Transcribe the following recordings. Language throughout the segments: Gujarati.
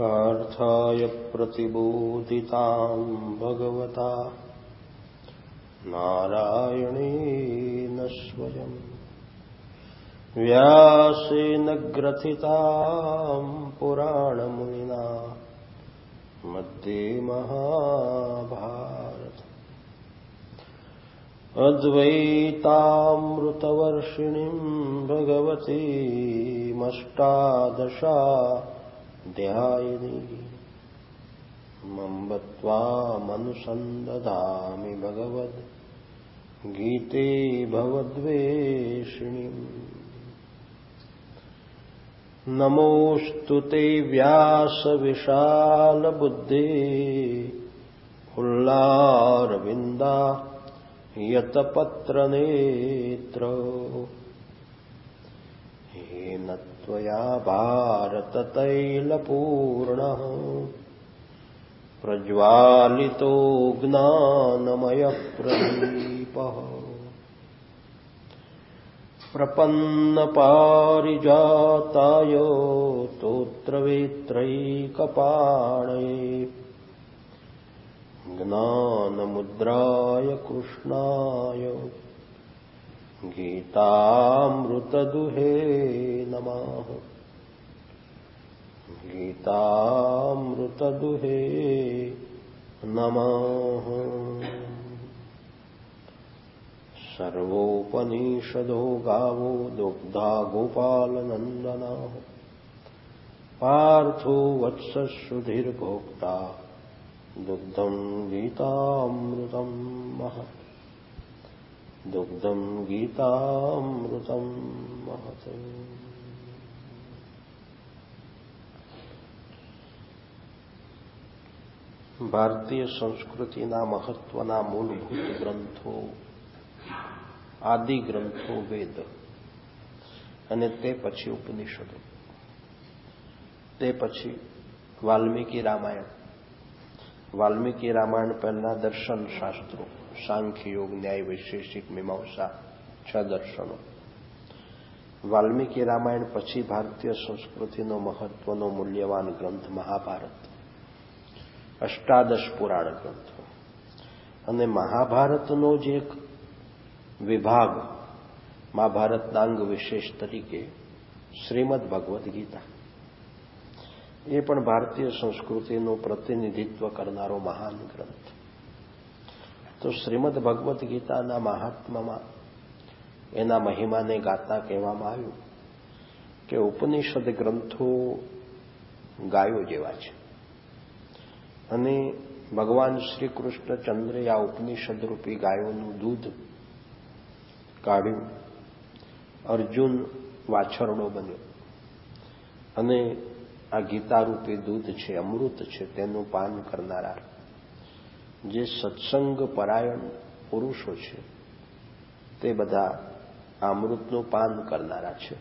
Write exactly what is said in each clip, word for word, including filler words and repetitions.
पार्थाय प्रतिबोधितां भगवता नारायणेन स्वयं व्यासेन ग्रथितां पुराणमुनिना मध्ये महाभारत अद्वैतामृतवर्षिणीं भगवतीमष्टादशाध्यायिनी मम्बत्वामनुसन्दधामि भगवद्गीते भवद्वेषिणीम्। नमोऽस्तु ते व्यासविशालबुद्धे फुल्लारविन्दा यतपत्रनेत्र येन त्वया भारततैलपूर्णः प्रज्वालितो ज्ञानमयप्रदीपः प्रपन्नपारिजाताय स्तोत्रवेत्रैकपाणये ज्ञानमुद्राय कृष्णाय गीतामृतदुहे नमः। गीतामृतदुहे नमः। सर्वोपनिषदो गावो दुग्धा गोपालनन्दनः पार्थो वत्सश्रुधिर्भोक्ता दुग्धं गीतामृतं महत्। दुग्धं गीतामृतं महत्। ભારતીય સંસ્કૃતિના મહત્વના મૂળભૂત ગ્રંથો આદિ ગ્રંથો વેદ અને તે પછી ઉપનિષદો, તે પછી વાલ્મીકી રામાયણ. વાલ્મીકી રામાયણ પહેલા દર્શન શાસ્ત્રો, સાંખ્ય, યોગ, ન્યાય, વૈશેષિક, મીમાંસા, છ દર્શનો. વાલ્મીકી રામાયણ પછી ભારતીય સંસ્કૃતિનો મહત્વનો મૂલ્યવાન ગ્રંથ મહાભારત, અષ્ટાદશ પુરાણ ગ્રંથો. અને મહાભારતનો જ એક વિભાગ, મહાભારતના અંગ વિશેષ તરીકે શ્રીમદ ભગવદ્ ગીતા, એ પણ ભારતીય સંસ્કૃતિનું પ્રતિનિધિત્વ કરનારો મહાન ગ્રંથ. તો શ્રીમદ ભગવદ્ ગીતાના મહાત્મામાં એના મહિમાને ગાતા કહેવામાં આવ્યું કે ઉપનિષદ ગ્રંથો ગાયો જેવા છે અને ભગવાન શ્રી કૃષ્ણચંદ્રે આ ઉપનિષદ રૂપી ગાયોનું દૂધ કાઢ્યું. અર્જુન વાછરડો બન્યો અને આ ગીતારૂપી દૂધ છે, અમૃત છે, તેનું પાન કરનારા જે સત્સંગ પરાયણ પુરુષો છે તે બધા અમૃતનું પાન કરનારા છે.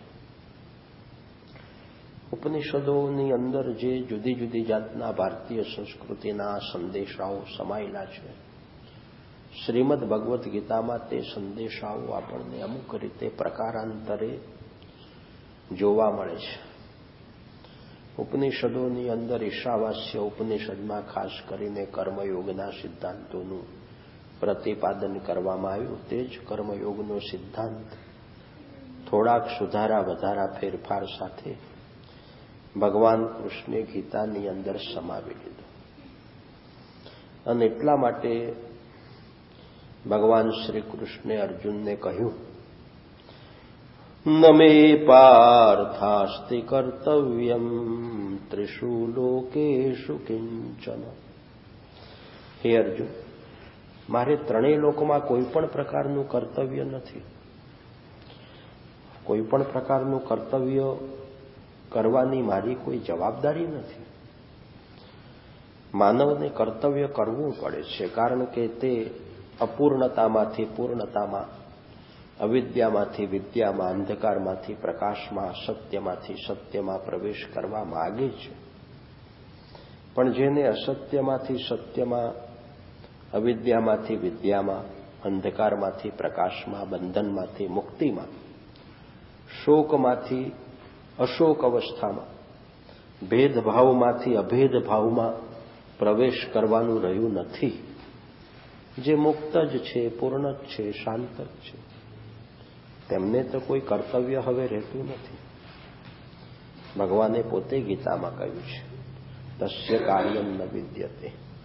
ઉપનિષદોની અંદર જે જુદી જુદી જાતના ભારતીય સંસ્કૃતિના સંદેશાઓ સમાયેલા છે, શ્રીમદ ભગવદ્ ગીતામાં તે સંદેશાઓ આપણને અમુક રીતે પ્રકારાંતરે જોવા મળે છે. ઉપનિષદોની અંદર ઈશાવાસ્ય ઉપનિષદમાં ખાસ કરીને કર્મયોગના સિદ્ધાંતોનું પ્રતિપાદન કરવામાં આવ્યું. તે જ કર્મયોગનો સિદ્ધાંત થોડાક સુધારા વધારા ફેરફાર સાથે ભગવાન કૃષ્ણે ગીતાની અંદર સમાવી લીધો. અને એટલા માટે ભગવાન શ્રી કૃષ્ણે અર્જુનને કહ્યું, ન મે પાર્થાસ્તિ કર્તવ્યમ ત્રિષુ લોકેષુ કિંચન. હે અર્જુન, મારે ત્રણેય લોકમાં કોઈ પણ પ્રકારનું કર્તવ્ય નથી. કોઈ પણ પ્રકારનું કર્તવ્ય કરવાની મારી કોઈ જવાબદારી નથી. માનવને કર્તવ્ય કરવું પડે છે, કારણ કે તે અપૂર્ણતામાંથી પૂર્ણતામાં, અવિદ્યામાંથી વિદ્યામાં, અંધકારમાંથી પ્રકાશમાં, અસત્યમાંથી સત્યમાં પ્રવેશ કરવા માગે છે. પણ જેને અસત્યમાંથી સત્યમાં, અવિદ્યામાંથી વિદ્યામાં, અંધકારમાંથી પ્રકાશમાં, બંધનમાંથી મુક્તિમાં, શોકમાંથી અશોક અવસ્થામાં ભેદભાવમાંથી અભેદ ભાવમાં પ્રવેશ કરવાનું રહ્યું નથી. જે મુક્ત જ છે, પૂર્ણ જ છે, શાંત જ છે, તેમને તો કોઈ કર્તવ્ય હવે રહેતું નથી. ભગવાને પોતે ગીતામાં કહ્યું છે, તસ્ય કાર્યમ ન વિદ્યતે.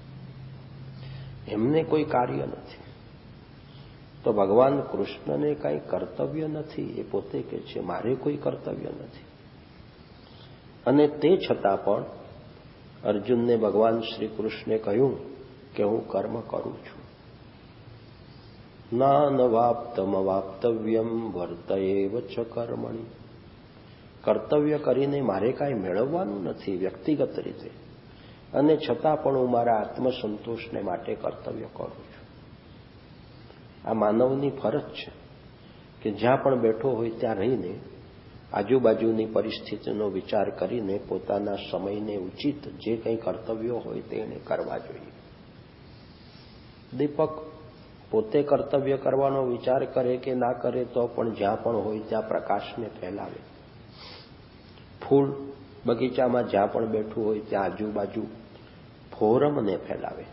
એમને કોઈ કાર્ય નથી. તો ભગવાન કૃષ્ણને કાંઈ કર્તવ્ય નથી, એ પોતે કહે છે મારે કોઈ કર્તવ્ય નથી. અને તે છતાં પણ અર્જુનને ભગવાન શ્રી કૃષ્ણે કહ્યું કે હું કર્મ કરું છું. નાનવાપ્તમ વાપ્તવ્યમ વર્તયેવ ચ કર્મણિ. કર્તવ્ય કરીને મારે કાંઈ મેળવવાનું નથી વ્યક્તિગત રીતે, અને છતાં પણ હું મારા આત્મસંતોષને માટે કર્તવ્ય કરું છું. આ માનવની ફરજ છે કે જ્યાં પણ બેઠો હોય ત્યાં રહીને આજુબાજુની પરિસ્થિતિનો વિચાર કરીને પોતાના સમયને ઉચિત જે કંઈ કર્તવ્યો હોય તેને કરવા જોઈએ. દીપક પોતે કર્તવ્ય કરવાનો વિચાર કરે કે ના કરે તો પણ જ્યાં પણ હોય ત્યાં પ્રકાશને ફેલાવે. ફૂલ બગીચામાં જ્યાં પણ બેઠું હોય ત્યાં આજુબાજુ ફોરમને ફેલાવે.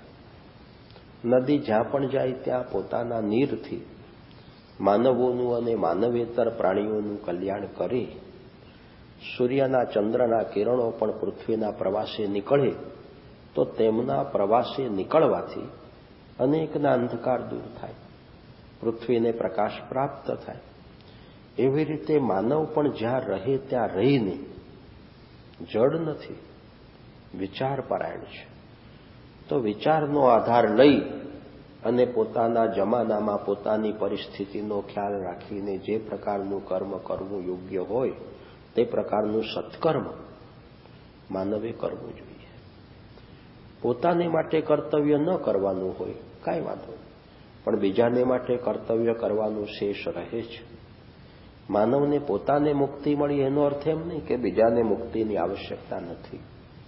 નદી જ્યાં પણ જાય ત્યાં પોતાના નીરથી માનવોનું અને માનવેતર પ્રાણીઓનું કલ્યાણ કરે. સૂર્યના ચંદ્રના કિરણો પણ પૃથ્વીના પ્રવાસે નીકળે તો તેમના પ્રવાસે નીકળવાથી અનેકના અંધકાર દૂર થાય, પૃથ્વીને પ્રકાશ પ્રાપ્ત થાય. એવી રીતે માનવ પણ જ્યાં રહે ત્યાં રહીને જડ નથી, વિચાર પરાયણ છે. તો વિચારનો આધાર લઈ અને પોતાના જમાનામાં પોતાની પરિસ્થિતિનો ખ્યાલ રાખીને જે પ્રકારનું કર્મ કરવું યોગ્ય હોય તે પ્રકારનું સત્કર્મ માનવે કરવું જોઈએ. પોતાને માટે કર્તવ્ય ન કરવાનું હોય કાંઈ વાંધો નહીં, પણ બીજાને માટે કર્તવ્ય કરવાનું શેષ રહે છે. માનવને પોતાને મુક્તિ મળી એનો અર્થ એમ નહીં કે બીજાને મુક્તિની આવશ્યકતા નથી.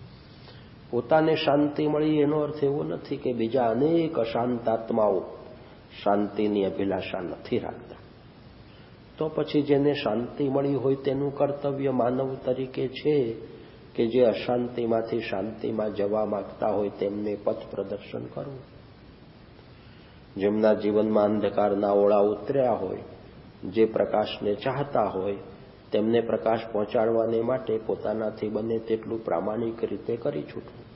પોતાને શાંતિ મળી એનો અર્થ એવો નથી કે બીજા અનેક અશાંત આત્માઓ શાંતિની અભિલાષા નથી રાખતા. તો પછી જેને શાંતિ મળી હોય તેનું કર્તવ્ય માનવ તરીકે છે કે જે અશાંતિમાંથી શાંતિમાં જવા માંગતા હોય તેમને પથ પ્રદર્શન કરવું. જેમના જીવનમાં અંધકારના ઓળા ઉતર્યા હોય, જે પ્રકાશને ચાહતા હોય તેમને પ્રકાશ પહોંચાડવાને માટે પોતાનાથી બને તેટલું પ્રામાણિક રીતે કરી છૂટવું.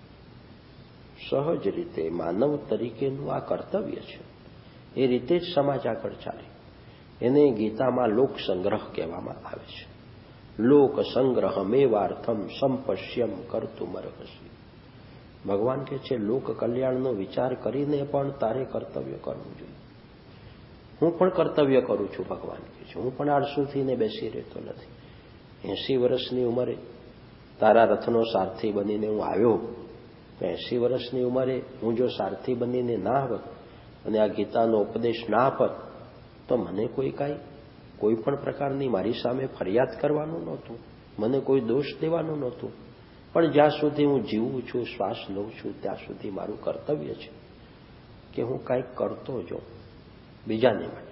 સહજ રીતે માનવ તરીકેનું આ કર્તવ્ય છે. એ રીતે જ સમાજ આગળ ચાલે. એને ગીતામાં લોક સંગ્રહ કહેવામાં આવે છે. લોક સંગ્રહ મેવાર્થમ સંપશ્યમ કર્તુમર્હસી. ભગવાન કહે છે લોક કલ્યાણનો વિચાર કરીને પણ તારે કર્તવ્ય કરવું જોઈએ. હું પણ કર્તવ્ય કરું છું, ભગવાન કહે છે. હું પણ આળસુથીને બેસી રહેતો નથી. એસી વર્ષની ઉંમરે તારા રથનો સારથી બનીને હું આવ્યો. એસી વર્ષની ઉંમરે હું જો સારથી બનીને ના આવત અને આ ગીતાનો ઉપદેશ ના આપત તો મને કોઈ કાંઈ કોઈ પણ પ્રકારની મારી સામે ફરિયાદ કરવાનું નહોતું, મને કોઈ દોષ દેવાનું નહોતું. પણ જ્યાં સુધી હું જીવું છું, શ્વાસ લઉં છું, ત્યાં સુધી મારું કર્તવ્ય છે કે હું કાંઈક કરતો જાઉં બીજાને માટે,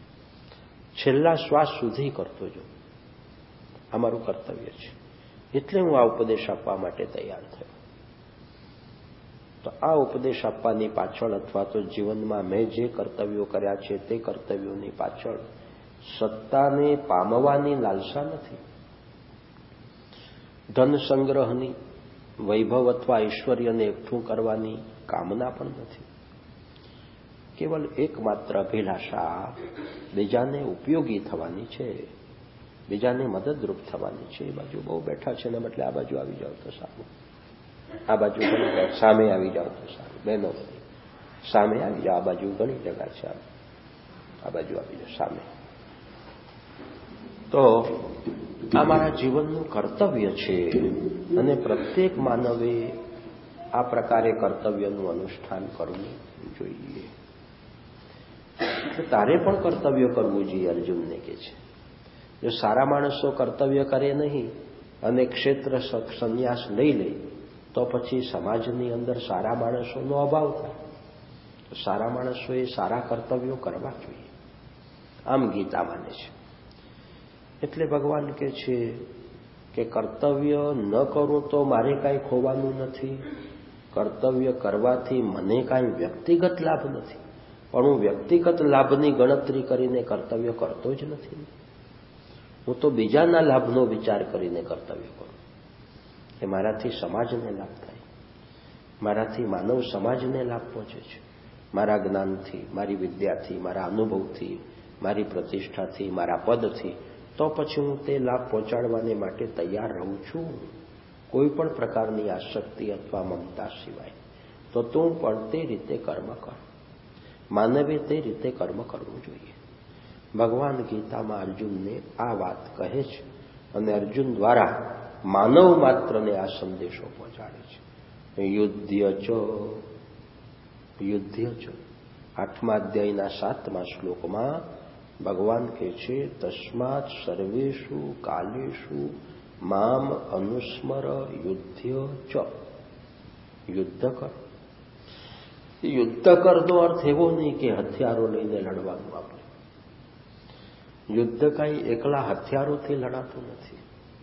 છેલ્લા શ્વાસ સુધી કરતો જાઉં. આ મારું કર્તવ્ય છે. એટલે હું આ ઉપદેશ આપવા માટે તૈયાર થયો. તો આ ઉપદેશ આપવાની પાછળ અથવા તો જીવનમાં મેં જે કર્તવ્યો કર્યા છે તે કર્તવ્યોની પાછળ સત્તાને પામવાની લાલસા નથી, ધન સંગ્રહની, વૈભવ અથવા ઐશ્વર્યને એકઠું કરવાની કામના પણ નથી. કેવલ એકમાત્ર અભિલાષા બીજાને ઉપયોગી થવાની છે, બીજાને મદદરૂપ થવાની છે. એ બાજુ બહુ બેઠા છે ને એટલે આ બાજુ આવી જાવ તો સારું, આ બાજુ ઘણી સામે આવી જાવ તો સારું. બહેનો સામે આવી જાવ, આ બાજુ ઘણી જગા છે, આ બાજુ આવી જાવ સામે. તો આ મારા જીવનનું કર્તવ્ય છે અને પ્રત્યેક માનવે આ પ્રકારે કર્તવ્યનું અનુષ્ઠાન કરવું જોઈએ. તારે પણ કર્તવ્ય કરવું જોઈએ, અર્જુનને કહે છે. જો સારા માણસો કર્તવ્ય કરે નહીં અને ક્ષેત્ર સંન્યાસ લઈ લે તો પછી સમાજની અંદર સારા માણસોનો અભાવ થાય. તો સારા માણસોએ સારા કર્તવ્યો કરવા જોઈએ, આમ ગીતા માને છે. એટલે ભગવાન કહે છે કે કે કર્તવ્ય ન કરું તો મારે કાંઈ ખોવાનું નથી, કર્તવ્ય કરવાથી મને કાંઈ વ્યક્તિગત લાભ નથી, પણ હું વ્યક્તિગત લાભની ગણતરી કરીને કર્તવ્ય કરતો જ નથી. હું તો બીજાના લાભનો વિચાર કરીને કર્તવ્ય કરું કે મારાથી સમાજને લાભ થાય, મારાથી માનવ સમાજને લાભ પહોંચે છે, મારા જ્ઞાનથી, મારી વિદ્યાથી, મારા અનુભવથી, મારી પ્રતિષ્ઠાથી, મારા પદથી, તો પછી હું તે લાભ પહોંચાડવાને માટે તૈયાર રહું છું, કોઈ પણ પ્રકારની આસક્તિ અથવા મમતા સિવાય. તો તું પણ તે રીતે કર્મ કર. માનવે તે રીતે કર્મ કરવું જોઈએ. ભગવાન ગીતામાં અર્જુનને આ વાત કહે છે અને અર્જુન દ્વારા માનવ માત્રને આ સંદેશો પહોંચાડે છે. યુદ્ધ્ય ચ યુદ્ધ્ય ચ આઠમા અધ્યાયના સાતમા શ્લોકમાં ભગવાન કહે છે, તસ્માત સર્વેષુ કાલેષુ મામ અનુસ્મર યુદ્ધ્ય ચ. યુદ્ધ કર. યુદ્ધ કરનો અર્થ એવો નહીં કે હથિયારો લઈને લડવાનું. આપણે યુદ્ધ કાંઈ એકલા હથિયારોથી લડાતું નથી.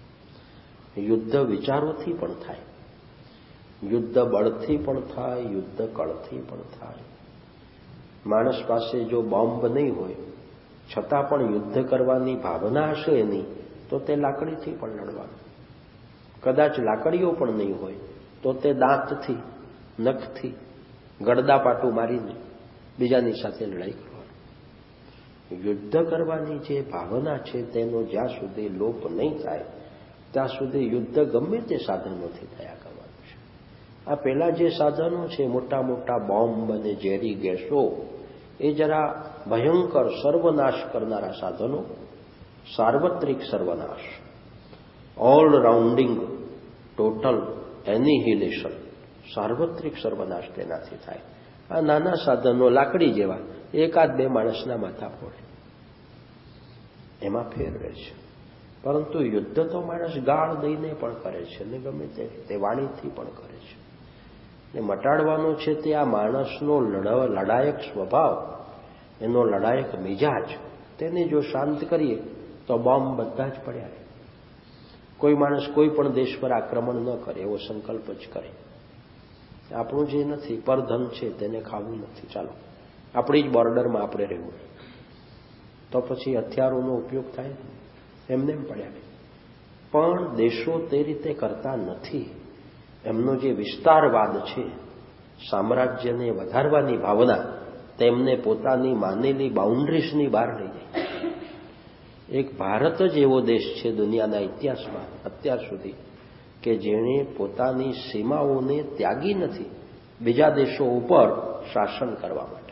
યુદ્ધ વિચારોથી પણ થાય, યુદ્ધ બળથી પણ થાય, યુદ્ધ કળથી પણ થાય. માણસ પાસે જો બોમ્બ નહીં હોય છતાં પણ યુદ્ધ કરવાની ભાવના હશે એની, તો તે લાકડીથી પણ લડવાનું. કદાચ લાકડીઓ પણ નહીં હોય તો તે દાંતથી, નખથી, ગડદાપાટું મારીને બીજાની સાથે લડાઈ કરવાની. યુદ્ધ કરવાની જે ભાવના છે તેનો જ્યાં સુધી લોપ નહીં થાય ત્યાં સુધી યુદ્ધ ગમે તે સાધનોથી થયા કરવાનું છે. આ પહેલા જે સાધનો છે, મોટા મોટા બોમ્બ અને ઝેરી ગેસો, એ જરા ભયંકર સર્વનાશ કરનારા સાધનો. સાર્વત્રિક સર્વનાશ, ઓલ રાઉન્ડિંગ, ટોટલ એનિહિલેશન, સાર્વત્રિક સર્વનાશ તેનાથી થાય. આ નાના સાધનો લાકડી જેવા એકાદ બે માણસના માથા ફોડે, એમાં ફેર રહે છે. પરંતુ યુદ્ધ તો માણસ ગાળ દઈને પણ કરે છે ને ગમે તે રીતે વાણીથી પણ કરે છે. ને મટાડવાનો છે તે આ માણસનો લડાયક સ્વભાવ, એનો લડાયક મિજાજ, તેને જો શાંત કરીએ તો બોમ્બ બધા જ પડ્યા રહે. કોઈ માણસ કોઈ પણ દેશ પર આક્રમણ ન કરે એવો સંકલ્પ જ કરે. આપણું જે નથી, પરધન છે, તેને ખાવું નથી, ચાલો આપણી જ બોર્ડરમાં આપણે રહેવું, તો પછી હથિયારોનો ઉપયોગ થાય, એમને એમ પડ્યા. પણ દેશો તે રીતે કરતા નથી. એમનો જે વિસ્તારવાદ છે, સામ્રાજ્યને વધારવાની ભાવના, તેમને પોતાની માનેલી બાઉન્ડ્રીઝની બહાર લઈ જાય. એક ભારત જ એવો દેશ છે દુનિયાના ઇતિહાસમાં અત્યાર સુધી કે જેણે પોતાની સીમાઓને ત્યાગી નથી બીજા દેશો ઉપર શાસન કરવા માટે.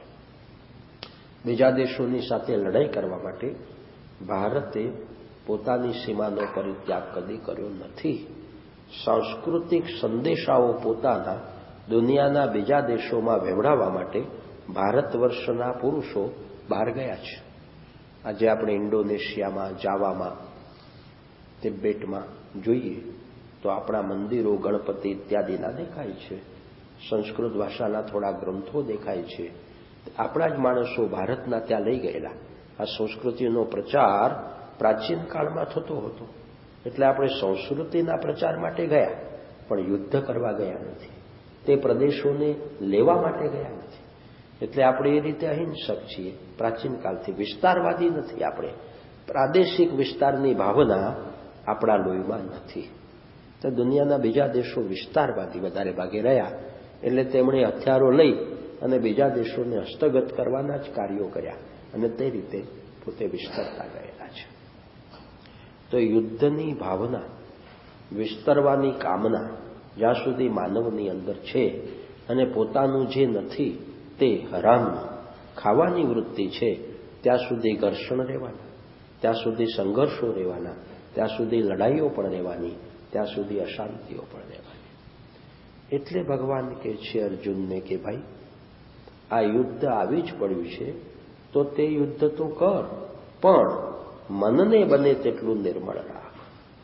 બીજા દેશોની સાથે લડાઈ કરવા માટે ભારતે પોતાની સીમાનો પરિત્યાગ કદી કર્યો નથી. સાંસ્કૃતિક સંદેશાઓ પોતાના દુનિયાના બીજા દેશોમાં વહેવડાવવા માટે ભારત વર્ષના પુરુષો બહાર ગયા છે. આજે આપણે ઇન્ડોનેશિયામાં, જાવામાં, તિબેટમાં જોઈએ તો આપણા મંદિરો, ગણપતિ ઇત્યાદિના દેખાય છે. સંસ્કૃત ભાષાના થોડા ગ્રંથો દેખાય છે. આપણા જ માણસો ભારતના ત્યાં લઈ ગયેલા. આ સંસ્કૃતિનો પ્રચાર પ્રાચીન કાળમાં થતો હતો, એટલે આપણે સંસ્કૃતિના પ્રચાર માટે ગયા, પણ યુદ્ધ કરવા ગયા નથી. તે પ્રદેશોને લેવા માટે ગયા નથી. એટલે આપણે એ રીતે અહિંસક છીએ પ્રાચીન કાળથી, વિસ્તારવાદી નથી. આપણે પ્રાદેશિક વિસ્તારની ભાવના આપણા લોહીમાં નથી. તો દુનિયાના બીજા દેશો વિસ્તારવાદી વધારે ભાગે રહ્યા, એટલે તેમણે હથિયારો લઈ અને બીજા દેશોને હસ્તગત કરવાના જ કાર્યો કર્યા અને તે રીતે પોતે વિસ્તરતા ગયેલા છે. તો યુદ્ધની ભાવના, વિસ્તરવાની કામના જ્યાં સુધી માનવની અંદર છે અને પોતાનું જે નથી તે હરામનું ખાવાની વૃત્તિ છે, ત્યાં સુધી ઘર્ષણ રહેવાના, ત્યાં સુધી સંઘર્ષો રહેવાના, ત્યાં સુધી લડાઈઓ પણ રહેવાની, ત્યાં સુધી અશાંતિઓ પણ રહેવાની. એટલે ભગવાન કહે છે અર્જુનને કે ભાઈ, આ યુદ્ધ આવી જ પડ્યું છે તો તે યુદ્ધ તો કર, પણ મનને બને તેટલું નિર્મળ રાખ.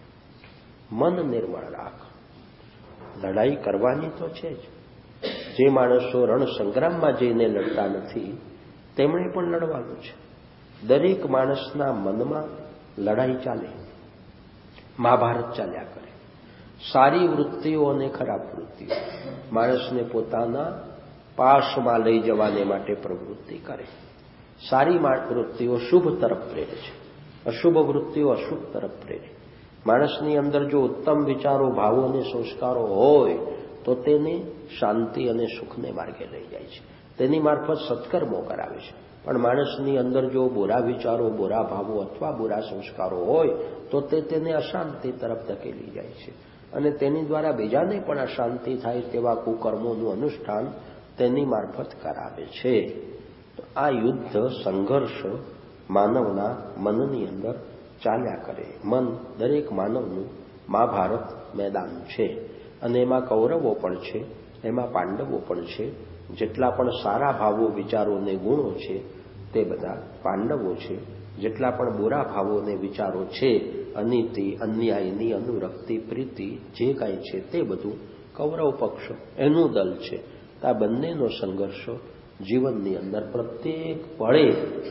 મન નિર્મળ રાખ. લડાઈ કરવાની તો છે જ. જે માણસો રણ સંગ્રામમાં જઈને લડતા નથી તેમણે પણ લડવાનું છે. દરેક માણસના મનમાં લડાઈ ચાલે. મહાભારત ચાલ્યા કરે. સારી વૃત્તિઓ અને ખરાબ વૃત્તિઓ માણસને પોતાના પાશમાં લઈ જવાને માટે પ્રવૃત્તિ કરે. સારી વૃત્તિઓ શુભ તરફ પ્રેરે છે, અશુભ વૃત્તિઓ અશુભ તરફ પ્રેરે. માણસની અંદર જો ઉત્તમ વિચારો, ભાવો અને સંસ્કારો હોય તો તેને શાંતિ અને સુખને માર્ગે લઈ જાય છે, તેની મારફત સત્કર્મો કરાવે છે. પણ માણસની અંદર જો બુરા વિચારો, બુરા ભાવો અથવા બુરા સંસ્કારો હોય તો તે તેને અશાંતિ તરફ ધકેલી જાય છે અને તેની દ્વારા બીજાને પણ અશાંતિ થાય તેવા કુકર્મોનું અનુષ્ઠાન તેની મારફત કરાવે છે. તો આ યુદ્ધ, સંઘર્ષ માનવના મનની અંદર ચાલ્યા કરે. મન દરેક માનવનું મહાભારત મેદાન છે અને એમાં કૌરવો પણ છે, એમાં પાંડવો પણ છે. જેટલા પણ સારા ભાવો, વિચારો ને ગુણો છે તે બધા પાંડવો છે. જેટલા પણ બુરા ભાવો ને વિચારો છે, અનીતિ, અન્યાયની અનુરક્તિ, પ્રીતિ, જે કાંઈ છે તે બધું કૌરવ પક્ષ, એનું દલ છે. આ બંનેનો સંઘર્ષ જીવનની અંદર પ્રત્યેક પળે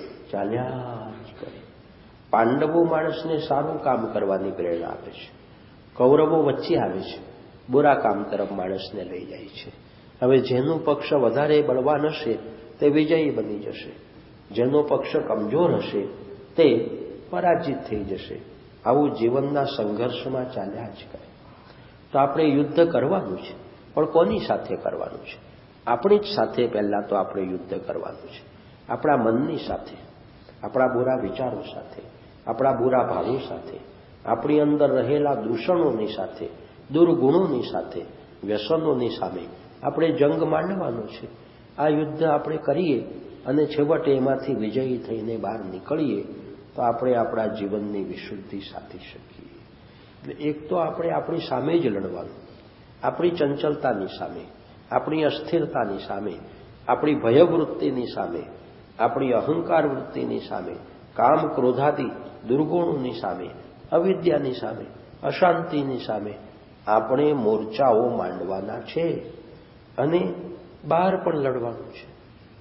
ચાલ્યા જ કરે. પાંડવો માણસને સારું કામ કરવાની પ્રેરણા આપે છે, કૌરવો વચ્ચે આવે છે, બુરા કામ તરફ માણસને લઈ જાય છે. હવે જેનું પક્ષ વધારે બળવાન હશે તે વિજયી બની જશે, જેનો પક્ષ કમજોર હશે તે પરાજિત થઈ જશે. આવું જીવનના સંઘર્ષમાં ચાલ્યા જ કરે. તો આપણે યુદ્ધ કરવાનું છે, પણ કોની સાથે કરવાનું છે? આપણી જ સાથે પહેલા તો આપણે યુદ્ધ કરવાનું છે. આપણા મનની સાથે, આપણા બુરા વિચારો સાથે, આપણા બુરા ભાવો સાથે, આપણી અંદર રહેલા દૂષણોની સાથે, દુર્ગુણોની સાથે, વ્યસનોની સામે આપણે જંગ માંડવાનો છે. આ યુદ્ધ આપણે કરીએ અને છેવટે એમાંથી વિજયી થઈને બહાર નીકળીએ તો આપણે આપણા જીવનની વિશુદ્ધિ સાધી શકીએ. એટલે એક તો આપણે આપણી સામે જ લડવાનું, આપણી ચંચલતાની સામે, આપણી અસ્થિરતાની સામે, આપણી ભયવૃત્તિની સામે, આપણી અહંકાર વૃત્તિની સામે, કામ ક્રોધાદી દુર્ગુણોની સામે, અવિદ્યાની સામે, અશાંતિની સામે આપણે મોરચાઓ માંડવાના છે અને બહાર પણ લડવાનું છે.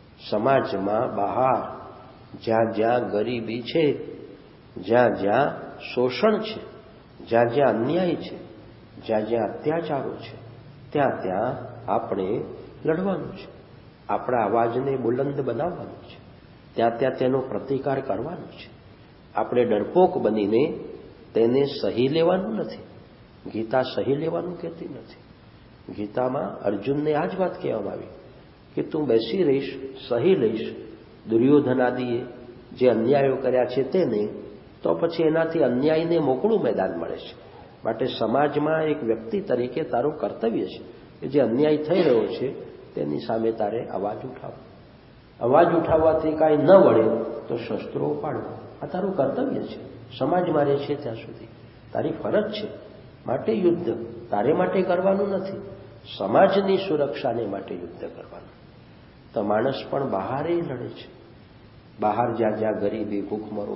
સમાજમાં બહાર જ્યાં જ્યાં ગરીબી છે, જ્યાં જ્યાં શોષણ છે, જ્યાં જ્યાં અન્યાય છે, જ્યાં જ્યાં અત્યાચારો છે, ત્યાં ત્યાં આપણે લડવાનું છે. આપણા અવાજને બુલંદ બનાવવાનું છે, ત્યાં ત્યાં તેનો પ્રતિકાર કરવાનો છે. આપણે ડરપોક બનીને તેને સહી લેવાનું નથી. ગીતા સહી લેવાનું કહેતી નથી. ગીતામાં અર્જુનને આ જ વાત કહેવામાં આવી કે તું બેસી રહીશ, સહી લઈશ દુર્યોધનાદિએ જે અન્યાયો કર્યા છે તેને, તો પછી એનાથી અન્યાયને મોકળું મેદાન મળે છે. માટે સમાજમાં એક વ્યક્તિ તરીકે તારું કર્તવ્ય છે કે જે અન્યાય થઈ રહ્યો છે તેની સામે તારે અવાજ ઉઠાવવો. અવાજ ઉઠાવવાથી કાંઈ ન વળે તો શસ્ત્રો ઉપાડવા. આ તારું કર્તવ્ય છે. સમાજ મારે છે ત્યાં સુધી તારી ફરજ છે. માટે યુદ્ધ તારે માટે કરવાનું નથી, સમાજની સુરક્ષાને માટે યુદ્ધ કરવાનું. તો માણસ પણ બહારે લડે છે. બહાર જ્યાં જ્યાં ગરીબી, ભૂખમરો,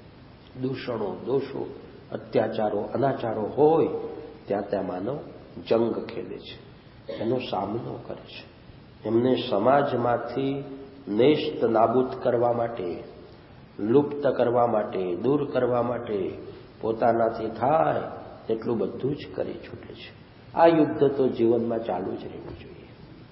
દૂષણો, દોષો, અત્યાચારો, અનાચારો હોય ત્યાં ત્યાં માનવ જંગ ખેલે છે, એનો સામનો કરે છે. એમને સમાજમાંથી નેસ્ત નાબૂદ કરવા માટે, લુપ્ત કરવા માટે, દૂર કરવા માટે પોતાનાથી થાય એટલું બધું જ કરી છૂટે છે. આ યુદ્ધ તો જીવનમાં ચાલુ જ રહેવું જોઈએ.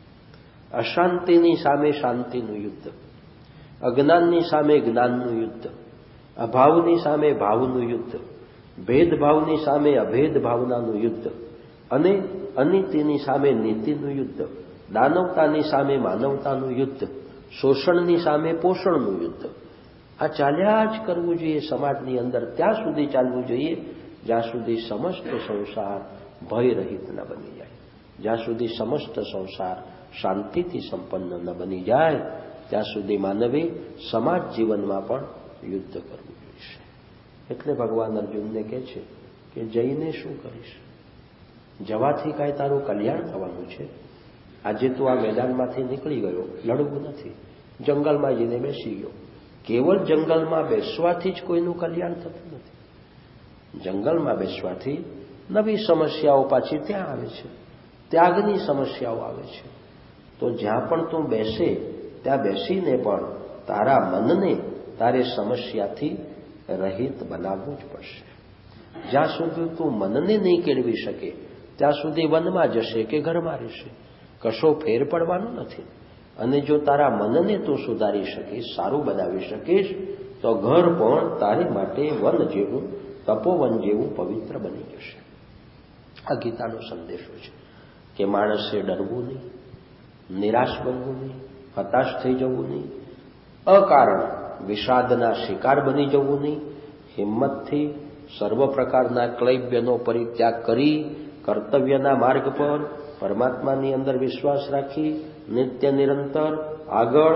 અશાંતિની સામે શાંતિનું યુદ્ધ, અજ્ઞાનની સામે જ્ઞાનનું યુદ્ધ, અભાવની સામે ભાવનું યુદ્ધ, ભેદભાવની સામે અભેદ ભાવનાનું યુદ્ધ અને અનીતિની સામે નીતિનું યુદ્ધ, દાનવતાની સામે માનવતાનું યુદ્ધ, શોષણની સામે પોષણનું યુદ્ધ. આ ચાલ્યા જ કરવું જોઈએ સમાજની અંદર. ત્યાં સુધી ચાલવું જોઈએ જ્યાં સુધી સમસ્ત સંસાર ભયરહિત ન બની જાય, જ્યાં સુધી સમસ્ત સંસાર શાંતિથી સંપન્ન ન બની જાય ત્યાં સુધી માનવે સમાજ જીવનમાં પણ યુદ્ધ કરવું જોઈશે. એટલે ભગવાન અર્જુનને કહે છે કે જઈને શું કરીશ? જવાથી કાંઈ તારું કલ્યાણ થવાનું છે? આજે તું આ મેદાનમાંથી નીકળી ગયો, લડવું નથી, જંગલમાં જઈને બેસી ગયો. કેવળ જંગલમાં બેસવાથી જ કોઈનું કલ્યાણ થતું નથી. જંગલમાં બેસવાથી નવી સમસ્યાઓ પાછી ત્યાં આવે છે, ત્યાગની સમસ્યાઓ આવે છે. તો જ્યાં પણ તું બેસે ત્યાં બેસીને પણ તારા મનને તારે સમસ્યાથી રહિત બનાવવું જ પડશે. જ્યાં સુધી તું મનને નહીં કેળવી શકે ત્યાં સુધી વનમાં જશે કે ઘરમાં રહેશે, કશો ફેર પડવાનો નથી. અને જો તારા મનને તું સુધારી શકીશ, સારું બનાવી શકીશ, તો ઘર પણ તારી માટે વન જેવું, તપોવન જેવું પવિત્ર બની જશે. આ ગીતાનો સંદેશો છે કે માણસે ડરવું નહીં, નિરાશ બનવું નહીં, હતાશ થઈ જવું નહીં, અકારણ વિષાદના શિકાર બની જવું નહીં. હિંમતથી સર્વ પ્રકારના ક્લૈબ્યનો પરિત્યાગ કરી કર્તવ્યના માર્ગ પર પરમાત્માની અંદર વિશ્વાસ રાખી નિત્ય નિરંતર આગળ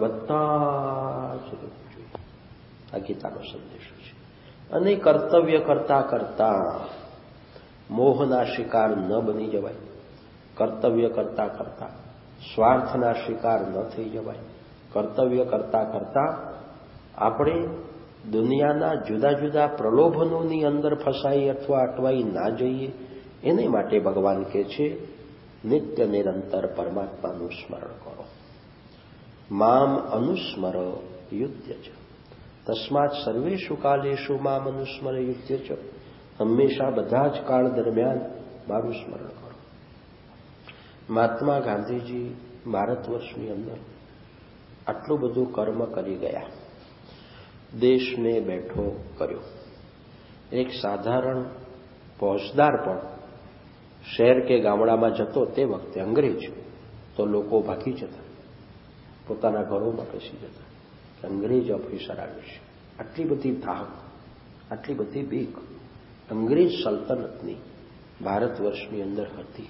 વધતા જ રહેવું જોઈએ. આ ગીતાનો સંદેશો છે. અને કર્તવ્ય કરતા કરતા મોહના શિકાર ન બની જવાય, કર્તવ્ય કરતા કરતા સ્વાર્થના શિકાર ન થઈ જવાય, કર્તવ્ય કરતા કરતા આપણે દુનિયાના જુદા જુદા પ્રલોભનોની અંદર ફસાઈ અથવા અટવાઈ ના જઈએ. એને માટે ભગવાન કહે છે નિત્ય નિરંતર પરમાત્માનું સ્મરણ કરો. મામ અનુસ્મર યુધ્ય છે તસ્માત સર્વેષુ કાલેષુ મામ અનુસ્મર યુધ્ય છે. હંમેશા બધા જ કાળ દરમિયાન મારું સ્મરણ કરો. મહાત્મા ગાંધીજી ભારત વર્ષની અંદર આટલું બધું કર્મ કરી ગયા, દેશને બેઠો કર્યો. એક સાધારણ ફોજદાર પણ શહેર કે ગામડામાં જતો તે વખતે અંગ્રેજ તો લોકો ભાગી જતા, પોતાના ઘરોમાં બેસી જતા કે અંગ્રેજ ઓફિસર આવ્યું છે. આટલી બધી ધાક, આટલી બધી બીક અંગ્રેજ સલ્તનતની ભારત વર્ષની અંદર હતી.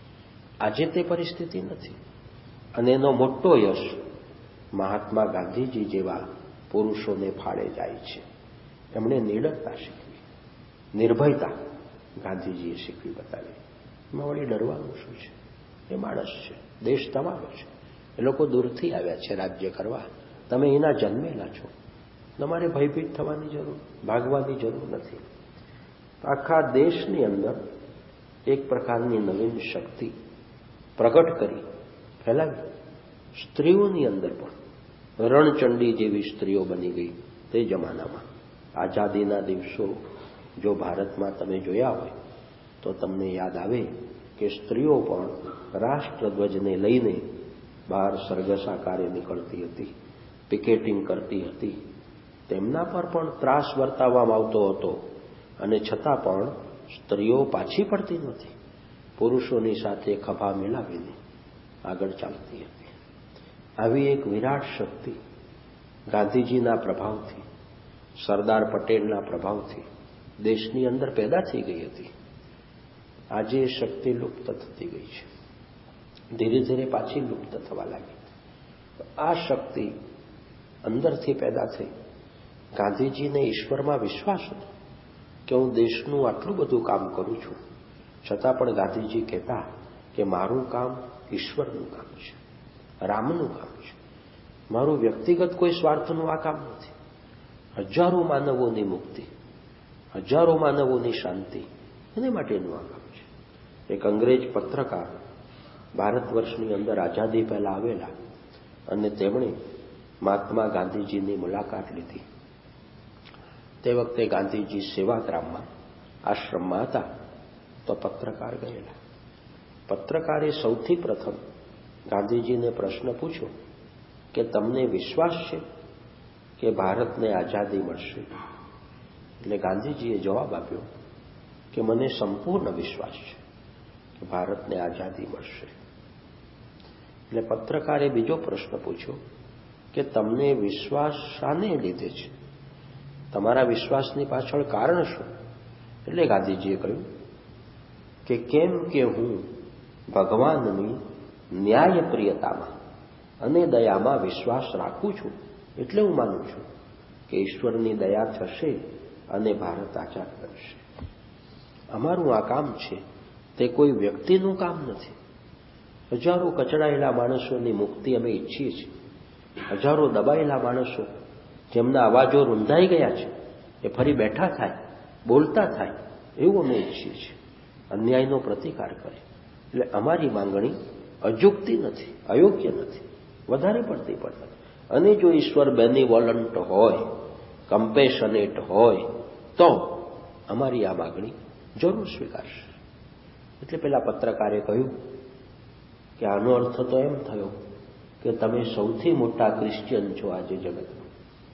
આજે તે પરિસ્થિતિ નથી. અને એનો મોટો યશ મહાત્મા ગાંધીજી જેવા પુરુષોને ફાળે જાય છે. એમણે નિડરતા શીખવી, નિર્ભયતા ગાંધીજીએ શીખવી બતાવી. એમાં વળી ડરવાનું શું છે? એ માણસ છે, દેશ તમારો છે. એ લોકો દૂરથી આવ્યા છે રાજ્ય કરવા, તમે એના જન્મેલા છો. તમારે ભયભીત થવાની જરૂર, ભાગવાની જરૂર નથી. આખા દેશની અંદર એક પ્રકારની નવીન શક્તિ પ્રગટ કરી, ફેલાવી. સ્ત્રીઓની અંદર પણ રણચંડી જેવી સ્ત્રીઓ બની ગઈ. તે જમાનામાં આઝાદીના દિવસો જો ભારતમાં તમે જોયા હોય તો તમને યાદ આવે કે સ્ત્રીઓ પણ રાષ્ટ્રધ્વજને લઈને બહાર સરઘસા કાર્ય નીકળતી હતી, પિકેટિંગ કરતી હતી. તેમના પર પણ ત્રાસ વર્તાવવામાં આવતો હતો અને છતાં પણ સ્ત્રીઓ પાછી પડતી નહોતી. પુરુષોની સાથે ખભા મિલાવીને આગળ ચાલતી હતી. આવી એક વિરાટ શક્તિ ગાંધીજીના પ્રભાવથી, સરદાર પટેલના પ્રભાવથી દેશની અંદર પેદા થઈ ગઈ હતી. આજે એ શક્તિ લુપ્ત થતી ગઈ છે, ધીરે ધીરે પાછી લુપ્ત થવા લાગી. આ શક્તિ અંદરથી પેદા થઈ. ગાંધીજીને ઈશ્વરમાં વિશ્વાસ હતો કે હું દેશનું આટલું બધું કામ કરું છું, છતાં પણ ગાંધીજી કહેતા કે મારું કામ ઈશ્વરનું કામ છે, રામનું કામ છે. મારું વ્યક્તિગત કોઈ સ્વાર્થનું આ કામ નથી. હજારો માનવોની મુક્તિ, હજારો માનવોની શાંતિ, એને માટેનું આ કામ છે. એક અંગ્રેજ પત્રકાર ભારત વર્ષની અંદર આઝાદી પહેલા આવેલા અને તેમણે મહાત્મા ગાંધીજીની મુલાકાત લીધી. તે વખતે ગાંધીજી સેવાગ્રામમાં આશ્રમમાં હતા તો પત્રકાર ગયેલા. પત્રકારે સૌથી પ્રથમ ગાંધીજીને પ્રશ્ન પૂછ્યો કે તમને વિશ્વાસ છે કે ભારતને આઝાદી મળશે? એટલે ગાંધીજીએ જવાબ આપ્યો કે મને સંપૂર્ણ વિશ્વાસ છે કે ભારતને આઝાદી મળશે. એટલે પત્રકારે બીજો પ્રશ્ન પૂછ્યો કે તમને વિશ્વાસ શાને લીધે છે? તમારા વિશ્વાસની પાછળ કારણ શું? એટલે ગાંધીજીએ કહ્યું કે કેમ કે હું ભગવાનની ન્યાયપ્રિયતામાં અને દયામાં વિશ્વાસ રાખું છું, એટલે હું માનું છું કે ઈશ્વરની દયા થશે અને ભારત આઝાદ બનશે. અમારું આ કામ છે તે કોઈ વ્યક્તિનું કામ નથી. હજારો કચડાયેલા માણસોની મુક્તિ અમે ઈચ્છીએ છીએ. હજારો દબાયેલા માણસો જેમના અવાજો રૂંધાઈ ગયા છે એ ફરી બેઠા થાય, બોલતા થાય, એવું અમે ઈચ્છીએ છીએ. અન્યાયનો પ્રતિકાર કરે. એટલે અમારી માંગણી અજુકતી નથી, અયોગ્ય નથી, વધારે પડતી પડતી. અને જો ઈશ્વર બેનિવોલન્ટ હોય, કમ્પેશનેટ હોય તો અમારી આ માગણી જરૂર સ્વીકારશે. એટલે પેલા પત્રકારે કહ્યું કે આનો અર્થ તો એમ થયો કે તમે સૌથી મોટા ક્રિશ્ચિયન છો આજે જગતમાં.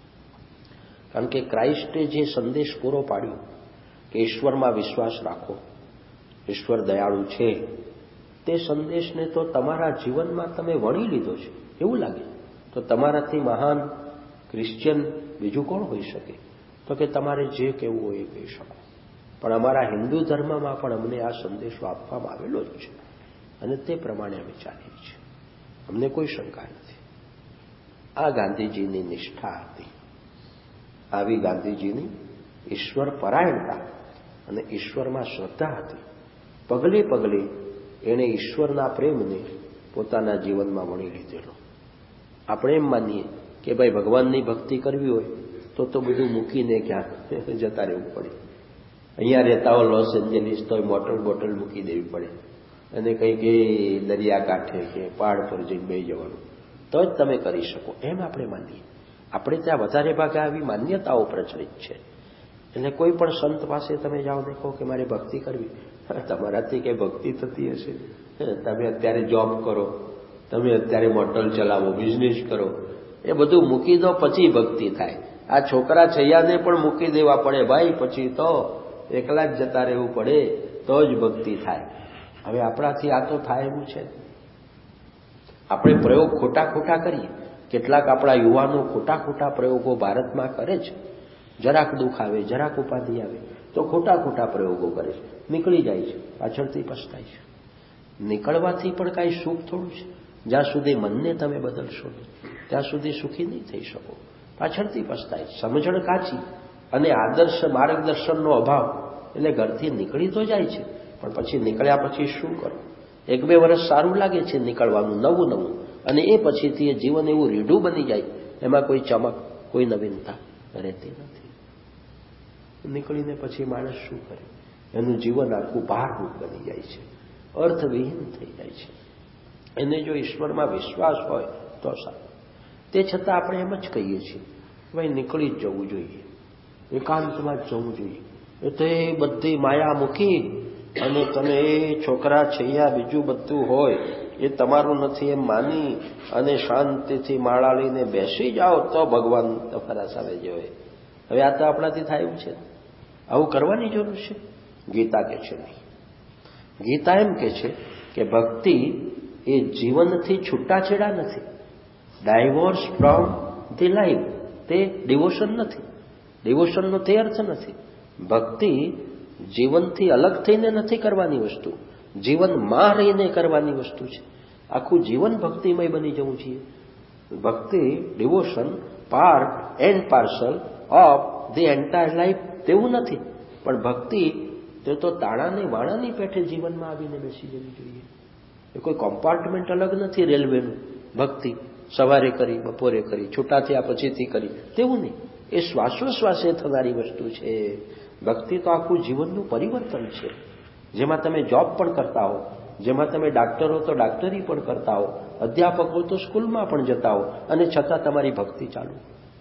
કારણ કે ક્રાઇસ્ટે જે સંદેશ પૂરો પાડ્યો કે ઈશ્વરમાં વિશ્વાસ રાખો, ઈશ્વર દયાળુ છે, તે સંદેશને તો તમારા જીવનમાં તમે વણી લીધો છે એવું લાગે. તો તમારાથી મહાન ક્રિશ્ચિયન બીજું કોણ હોઈ શકે? તો કે તમારે જે કહેવું હોય એ કહી શકો. પણ અમારા હિન્દુ ધર્મમાં પણ અમને આ સંદેશો આપવામાં આવેલો જ છે અને તે પ્રમાણે અમે ચાલીએ છીએ. અમને કોઈ શંકા નથી. આ ગાંધીજીની નિષ્ઠા હતી. આવી ગાંધીજીની ઈશ્વર પરાયણતા અને ઈશ્વરમાં શ્રદ્ધા હતી. પગલે પગલે એણે ઈશ્વરના પ્રેમને પોતાના જીવનમાં વણી લીધેલો. આપણે એમ માનીએ કે ભાઈ ભગવાનની ભક્તિ કરવી હોય તો તો બધું મૂકીને ક્યાંક જતા રહેવું પડે. અહીંયા રહેતા હો લોસ એન્જલિસ તો મોટર બોટલ મૂકી દેવી પડે અને કંઈક એ દરિયાકાંઠે કે પહાડ પર જઈને બેસી જવાનું તો જ તમે કરી શકો, એમ આપણે માનીએ. આપણે ત્યાં વધારે ભાગે આવી માન્યતાઓ પ્રચલિત છે. એટલે કોઈ પણ સંત પાસે તમે જાઓ, દેખો કે મારે ભક્તિ કરવી, તમારાથી કઈ ભક્તિ થતી હશે? તમે અત્યારે જોબ કરો, તમે અત્યારે મોટર ચલાવો, બિઝનેસ કરો, એ બધું મૂકી દો પછી ભક્તિ થાય. આ છોકરા છૈયાને પણ મૂકી દેવા પડે ભાઈ, પછી તો એકલા જ જતા રહેવું પડે તો જ ભક્તિ થાય. હવે આપણાથી આ તો થાય એવું છે. આપણે પ્રયોગ ખોટા ખોટા કરીએ. કેટલાક આપણા યુવાનો ખોટા ખોટા પ્રયોગો ભારતમાં કરે છે. જરાક દુઃખ આવે, જરાક ઉપાધિ આવે તો ખોટા ખોટા પ્રયોગો કરે છે, નીકળી જાય છે, પાછળથી પછતાય છે. નીકળવાથી પણ કાંઈ સુખ થોડું છે? જ્યાં સુધી મનને તમે બદલશો ત્યાં સુધી સુખી નહીં થઈ શકો, પાછળથી પછતાય. સમજણ કાચી અને આદર્શ માર્ગદર્શનનો અભાવ એટલે ઘરથી નીકળી તો જાય છે, પણ પછી નીકળ્યા પછી શું કરો? એક બે વર્ષ સારું લાગે છે નીકળવાનું, નવું નવું, અને એ પછીથી એ જીવન એવું રીઢું બની જાય, એમાં કોઈ ચમક, કોઈ નવીનતા રહેતી નથી. નીકળીને પછી માણસ શું કરે? એનું જીવન આખું ભારરૂપ બની જાય છે, અર્થવિહીન થઈ જાય છે. એને જો ઈશ્વરમાં વિશ્વાસ હોય તો સારું. તે છતાં આપણે એમ જ કહીએ છીએ ભાઈ નીકળી જ જવું જોઈએ, એકાંતમાં જ જવું જોઈએ. એ તો એ બધી માયા મૂકી અને તમે એ છોકરા છૈયા બીજું બધું હોય એ તમારું નથી એમ માની અને શાંતિથી માળા લઈને બેસી જાઓ તો ભગવાન તમારા સામે જોવે. હવે આ તો આપણાથી થાય એવું છે? આવું કરવાની જરૂર છે? ગીતા કે છે નહીં. ગીતા એમ કે છે કે ભક્તિ એ જીવનથી છૂટાછેડા નથી, ડાયવોર્સ ફ્રોમ ધી લાઈફ. તે ડિવોશન નથી, ડિવોશનનો તે અર્થ નથી. ભક્તિ જીવનથી અલગ થઈને નથી કરવાની વસ્તુ, જીવનમાં રહીને કરવાની વસ્તુ છે. આખું જીવન ભક્તિમય બની જવું જોઈએ. ભક્તિ, devotion part and parcel of the entire life તેવું નથી. પણ ભક્તિ તે તો તાળાને વાણાની પેઠે જીવનમાં આવીને બેસી જવી જોઈએ. એ કોઈ કોમ્પાર્ટમેન્ટ અલગ નથી રેલવેનું. ભક્તિ સવારે કરી, બપોરે કરી, છૂટા થયા પછીથી કરી, તેવું નહીં. એ શ્વાસોશ્વાસે થનારી વસ્તુ છે. ભક્તિ તો આખું જીવનનું પરિવર્તન છે, જેમાં તમે જોબ પણ કરતા હો, જેમાં તમે ડાક્ટર હો તો ડાક્ટરી પણ કરતા હો, અધ્યાપક હો તો સ્કૂલમાં પણ જતા હો, અને છતાં તમારી ભક્તિ ચાલુ.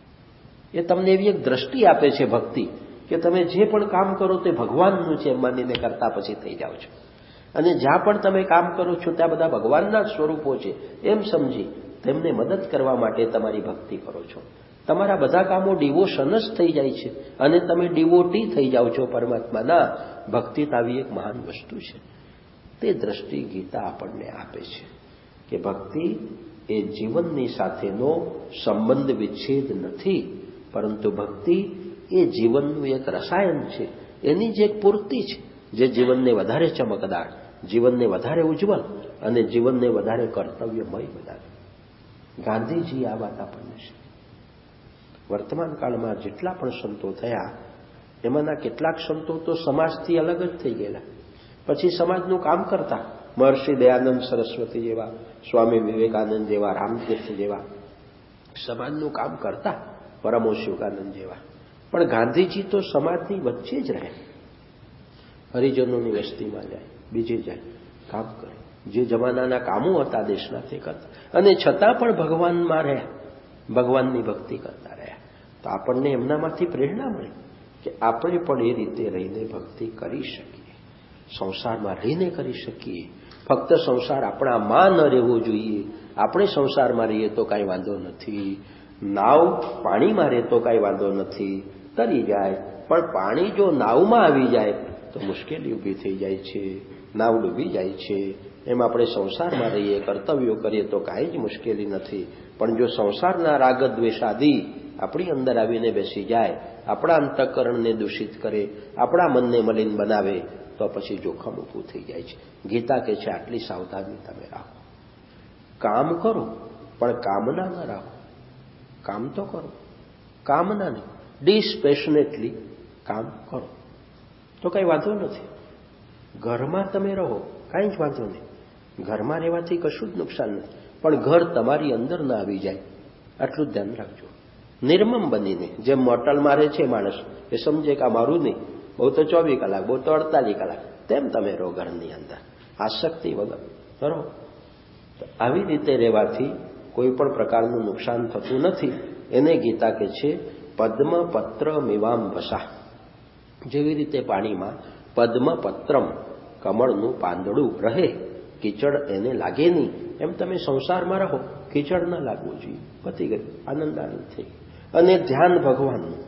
એ તમને એવી એક દ્રષ્ટિ આપે છે ભક્તિ કે તમે જે પણ કામ કરો તે ભગવાનનું છે એમ માનીને કરતા પછી થઈ જાઓ છો. અને જ્યાં પણ તમે કામ કરો છો ત્યાં બધા ભગવાનના જ સ્વરૂપો છે એમ સમજી તેમને મદદ કરવા માટે તમારી ભક્તિ કરો છો. તમારા બધા કામો ડિવોશન જ થઈ જાય છે અને તમે ડિવોટી થઈ જાઓ છો પરમાત્માના. ભક્તિ તો આવી એક મહાન વસ્તુ છે. તે દ્રષ્ટિ ગીતા આપણને આપે છે કે ભક્તિ એ જીવનની સાથેનો સંબંધ વિચ્છેદ નથી, પરંતુ ભક્તિ એ જીવનનું એક રસાયણ છે, એની જ એક પૂર્તિ છે જે જીવનને વધારે ચમકદાર, જીવનને વધારે ઉજ્જવલ અને જીવનને વધારે કર્તવ્યમય બનાવે. ગાંધીજી આ વાત આપણને છે. વર્તમાન કાળમાં જેટલા પણ સંતો થયા એમાંના કેટલાક સંતો તો સમાજથી અલગ જ થઈ ગયેલા, પછી સમાજનું કામ કરતા. મહર્ષિ દયાનંદ સરસ્વતી જેવા, સ્વામી વિવેકાનંદ જેવા, રામતીર્થ જેવા સમાજનું કામ કરતા, પરમો શિવાનંદ જેવા. પણ ગાંધીજી તો સમાજની વચ્ચે જ રહે, હરિજનોની વસ્તીમાં જાય, બીજે જાય, કામ કરે. જે જમાનાના કામો હતા દેશના તે કરતા, અને છતાં પણ ભગવાનમાં રહ્યા, ભગવાનની ભક્તિ કરતા રહ્યા. તો આપણને એમનામાંથી પ્રેરણા મળે કે આપણે પણ એ રીતે રહીને ભક્તિ કરી શકીએ, સંસારમાં રહીને કરી શકીએ. ફક્ત સંસાર આપણામાં ન રહેવો જોઈએ. આપણે સંસારમાં રહીએ તો કાંઈ વાંધો નથી, નાવ પાણીમાં રહે તો કાંઈ વાંધો નથી, તરી જાય. પણ પાણી જો નાવમાં આવી જાય તો મુશ્કેલી ઊભી થઈ જાય છે, નાવ ડૂબી જાય છે. એમ આપણે સંસારમાં રહીએ, કર્તવ્યો કરીએ તો કાંઈ જ મુશ્કેલી નથી. પણ જો સંસારના રાગ દ્વેષાદી આપણી અંદર આવીને બેસી જાય, આપણા અંતઃકરણને દૂષિત કરે, આપણા મનને મલિન બનાવે, તો પછી જોખમ ઊભું થઈ જાય છે. ગીતા કહે છે આટલી સાવધાની તમે રાખો. કામ કરો પણ કામના ન રાખો. કામ તો કરો, કામના નહીં. ડિસ્પેશનેટલી કામ કરો તો કંઈ વાંધો નથી. ઘરમાં તમે રહો, કાંઈ જ વાંધો નહીં. ઘરમાં રહેવાથી કશું જ નુકસાન નથી. પણ ઘર તમારી અંદર ન આવી જાય, આટલું જ ધ્યાન રાખજો. નિર્મમ બનીને, જેમ મોટલમાં રહે છે માણસ, એ સમજે કે આ મારું નહીં, બહુ તો ચોવીસ કલાક, બહુ તો અડતાલીસ કલાક, તેમ તમે રહો ઘરની અંદર, આસક્તિ વગર રહો. આવી રીતે રહેવાથી કોઈ પણ પ્રકારનું નુકસાન થતું નથી. એને ગીતા કહે છે પદ્મ પત્ર મિવામ વસા. જેવી રીતે પાણીમાં પદ્મપત્રમ કમળનું પાંદડું રહે, કીચડ એને લાગે નહીં, એમ તમે સંસારમાં રહો, કીચડ ન લાગવું જોઈએ. પતી ગયું, આનંદ આનંદ થઈ. અને ધ્યાન ભગવાનનું,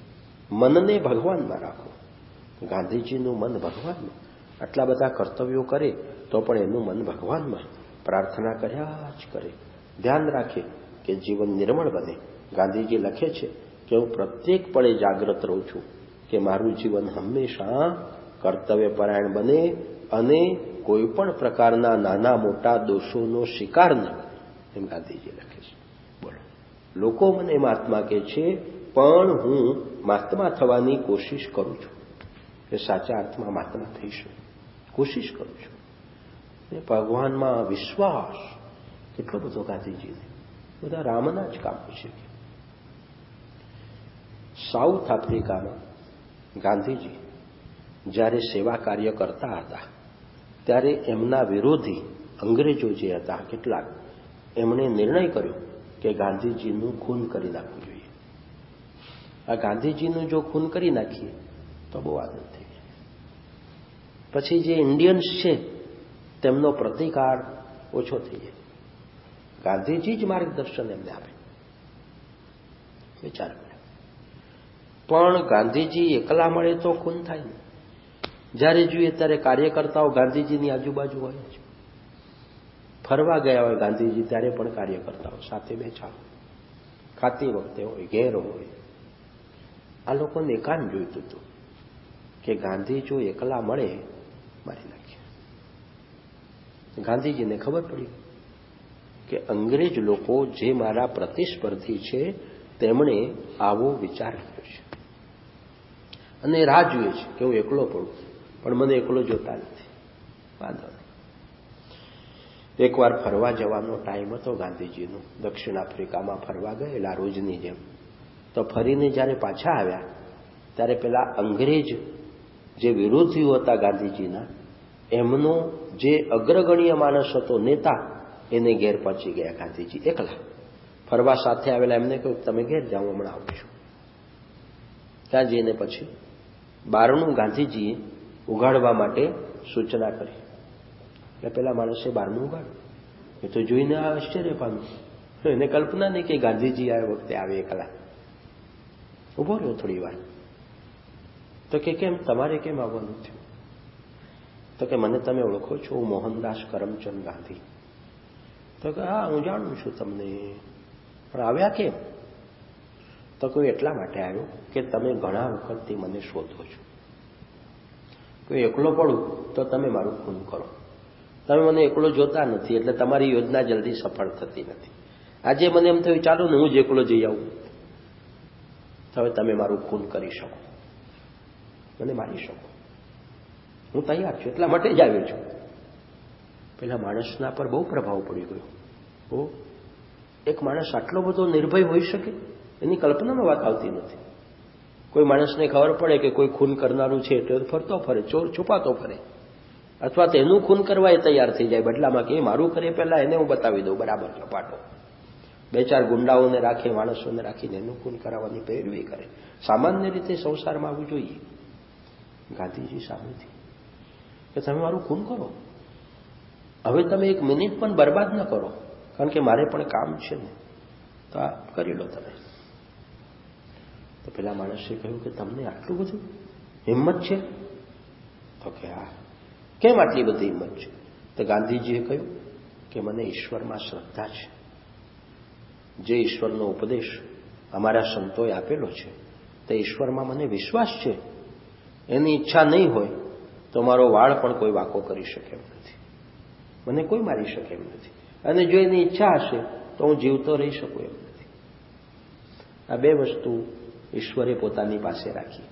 મનને ભગવાનમાં રાખો. ગાંધીજીનું મન ભગવાનમાં. આટલા બધા કર્તવ્યો કરે તો પણ એનું મન ભગવાનમાં, પ્રાર્થના કર્યા જ કરે, ધ્યાન રાખે કે જીવન નિર્મળ બને. ગાંધીજી લખે છે કે હું પ્રત્યેક પળે જાગ્રત રહું છું કે મારું જીવન હંમેશા કર્તવ્યપરાયણ બને અને કોઈ પણ પ્રકારના નાના મોટા દોષોનો શિકાર ન બને, એમ ગાંધીજી લખે છે. બોલો, લોકો મને મહાત્મા કહે છે, પણ હું મહાત્મા થવાની કોશિશ કરું છું, કે સાચા અર્થમાં મહાત્મા થઈશું, કોશિશ કરું છું. ભગવાનમાં વિશ્વાસ કેટલો બધો ગાંધીજીને, બધા રામના જ કામો છે. સાઉથ આફ્રિકામાં ગાંધીજી જ્યારે સેવા કાર્ય કરતા હતા ત્યારે એમના વિરોધી અંગ્રેજો જે હતા કેટલાક, એમણે નિર્ણય કર્યો કે ગાંધીજીનું ખૂન કરી નાખવું જોઈએ. આ ગાંધીજીનું જો ખૂન કરી નાખીએ તો બહુ આનંદ થઈ જાય. પછી જે ઇન્ડિયન્સ છે તેમનો પ્રતિકાર ઓછો થઈ જાય. ગાંધીજી જ માર્ગદર્શન એમને આપે. વિચાર કર્યો. પણ ગાંધીજી એકલા મળે તો ખૂન થાય ને. જ્યારે જોઈએ ત્યારે કાર્યકર્તાઓ ગાંધીજીની આજુબાજુ હોય છે. ફરવા ગયા હોય ગાંધીજી ત્યારે પણ કાર્યકર્તાઓ સાથે બેઠા, ખાતી વખતે હોય, ઘેર હોય. આ લોકોને એકાંત જોઈતું હતું કે ગાંધી જો એકલા મળે મારી નાખીએ. ગાંધીજીને ખબર પડી કે અંગ્રેજ લોકો જે મારા પ્રતિસ્પર્ધી છે તેમણે આવો વિચાર કર્યો છે અને રાહ જુએ છે કે હું એકલો પડું, પણ મને એકલો જોતા નથી. વાંધો નહીં. એકવાર ફરવા જવાનો ટાઈમ હતો ગાંધીજીનો. દક્ષિણ આફ્રિકામાં ફરવા ગયેલા રોજની જેમ. તો ફરીને જ્યારે પાછા આવ્યા ત્યારે પેલા અંગ્રેજ જે વિરોધીઓ હતા ગાંધીજીના, એમનો જે અગ્રગણ્ય માણસ હતો, નેતા, એને ઘેર પહોંચી ગયા ગાંધીજી એકલા. ફરવા સાથે આવેલા એમને કહ્યું તમે ઘેર જાઓ, હમણાં આવું છું. ત્યાં જઈને પછી બારણું ગાંધીજીએ ઉગાડવા માટે સૂચના કરી. એટલે પેલા માણસે બારણું ઉગાડ્યું. એ તો જોઈને આશ્ચર્ય પામ્યું. એને કલ્પના નહીં કે ગાંધીજી આ વખતે આવે એકલા. ઉભો રહ્યો થોડી વાર. તો કે કેમ, તમારે કેમ આવવાનું થયું? તો કે મને તમે ઓળખો છો, હું મોહનદાસ કરમચંદ ગાંધી. તો કે હા, હું જાણું છું તમને, પણ આવ્યા કેમ? તો કોઈ એટલા માટે આવ્યો કે તમે ઘણા વખતથી મને શોધો છો. કોઈ એકલો પડું તો તમે મારું ખૂન કરો. તમે મને એકલો જોતા નથી એટલે તમારી યોજના જલ્દી સફળ થતી નથી. આજે મને એમ થયું ચાલો ને હું જ એકલો જઈ આવું. હવે તમે મારું ખૂન કરી શકો, મને મારી શકો, હું તૈયાર છું, એટલા માટે જ આવ્યો છું. પેલા માણસના પર બહુ પ્રભાવ પડી ગયો. ઓ, એક માણસ આટલો બધો નિર્ભય હોઈ શકે એની કલ્પનામાં વાત આવતી નથી. કોઈ માણસને ખબર પડે કે કોઈ ખૂન કરનારું છે એટલે ફરતો ફરે, ચોર છુપાતો ફરે, અથવા તેનું ખૂન કરવા એ તૈયાર થઈ જાય બદલામાં કે મારું કરે પહેલા એને હું બતાવી દઉં બરાબર ચપાટો. બે ચાર ગુંડાઓને રાખે, માણસોને રાખીને એનું ખૂન કરાવવાની પેરવી કરે. સામાન્ય રીતે સંસારમાં આવવું જોઈએ. ગાંધીજી સામેથી કે તમે મારું ખૂન કરો, હવે તમે એક મિનિટ પણ બરબાદ ન કરો, કારણ કે મારે પણ કામ છે ને, તો આ કરી લો તમે. તો પેલા માણસે કહ્યું કે તમને આટલું બધું હિંમત છે? તો કે હા. કેમ આટલી બધી હિંમત છે? તો ગાંધીજીએ કહ્યું કે મને ઈશ્વરમાં શ્રદ્ધા છે. જે ઈશ્વરનો ઉપદેશ અમારા સંતોએ આપેલો છે તે ઈશ્વરમાં મને વિશ્વાસ છે. એની ઈચ્છા નહીં હોય તો મારો વાળ પણ કોઈ વાંકો કરી શકે એમ નથી, મને કોઈ મારી શકે એમ નથી, અને જો એની ઈચ્છા હશે તો હું જીવતો રહી શકું એમ નથી. આ બે વસ્તુ ઈશ્વરે પોતાની પાસે રાખી.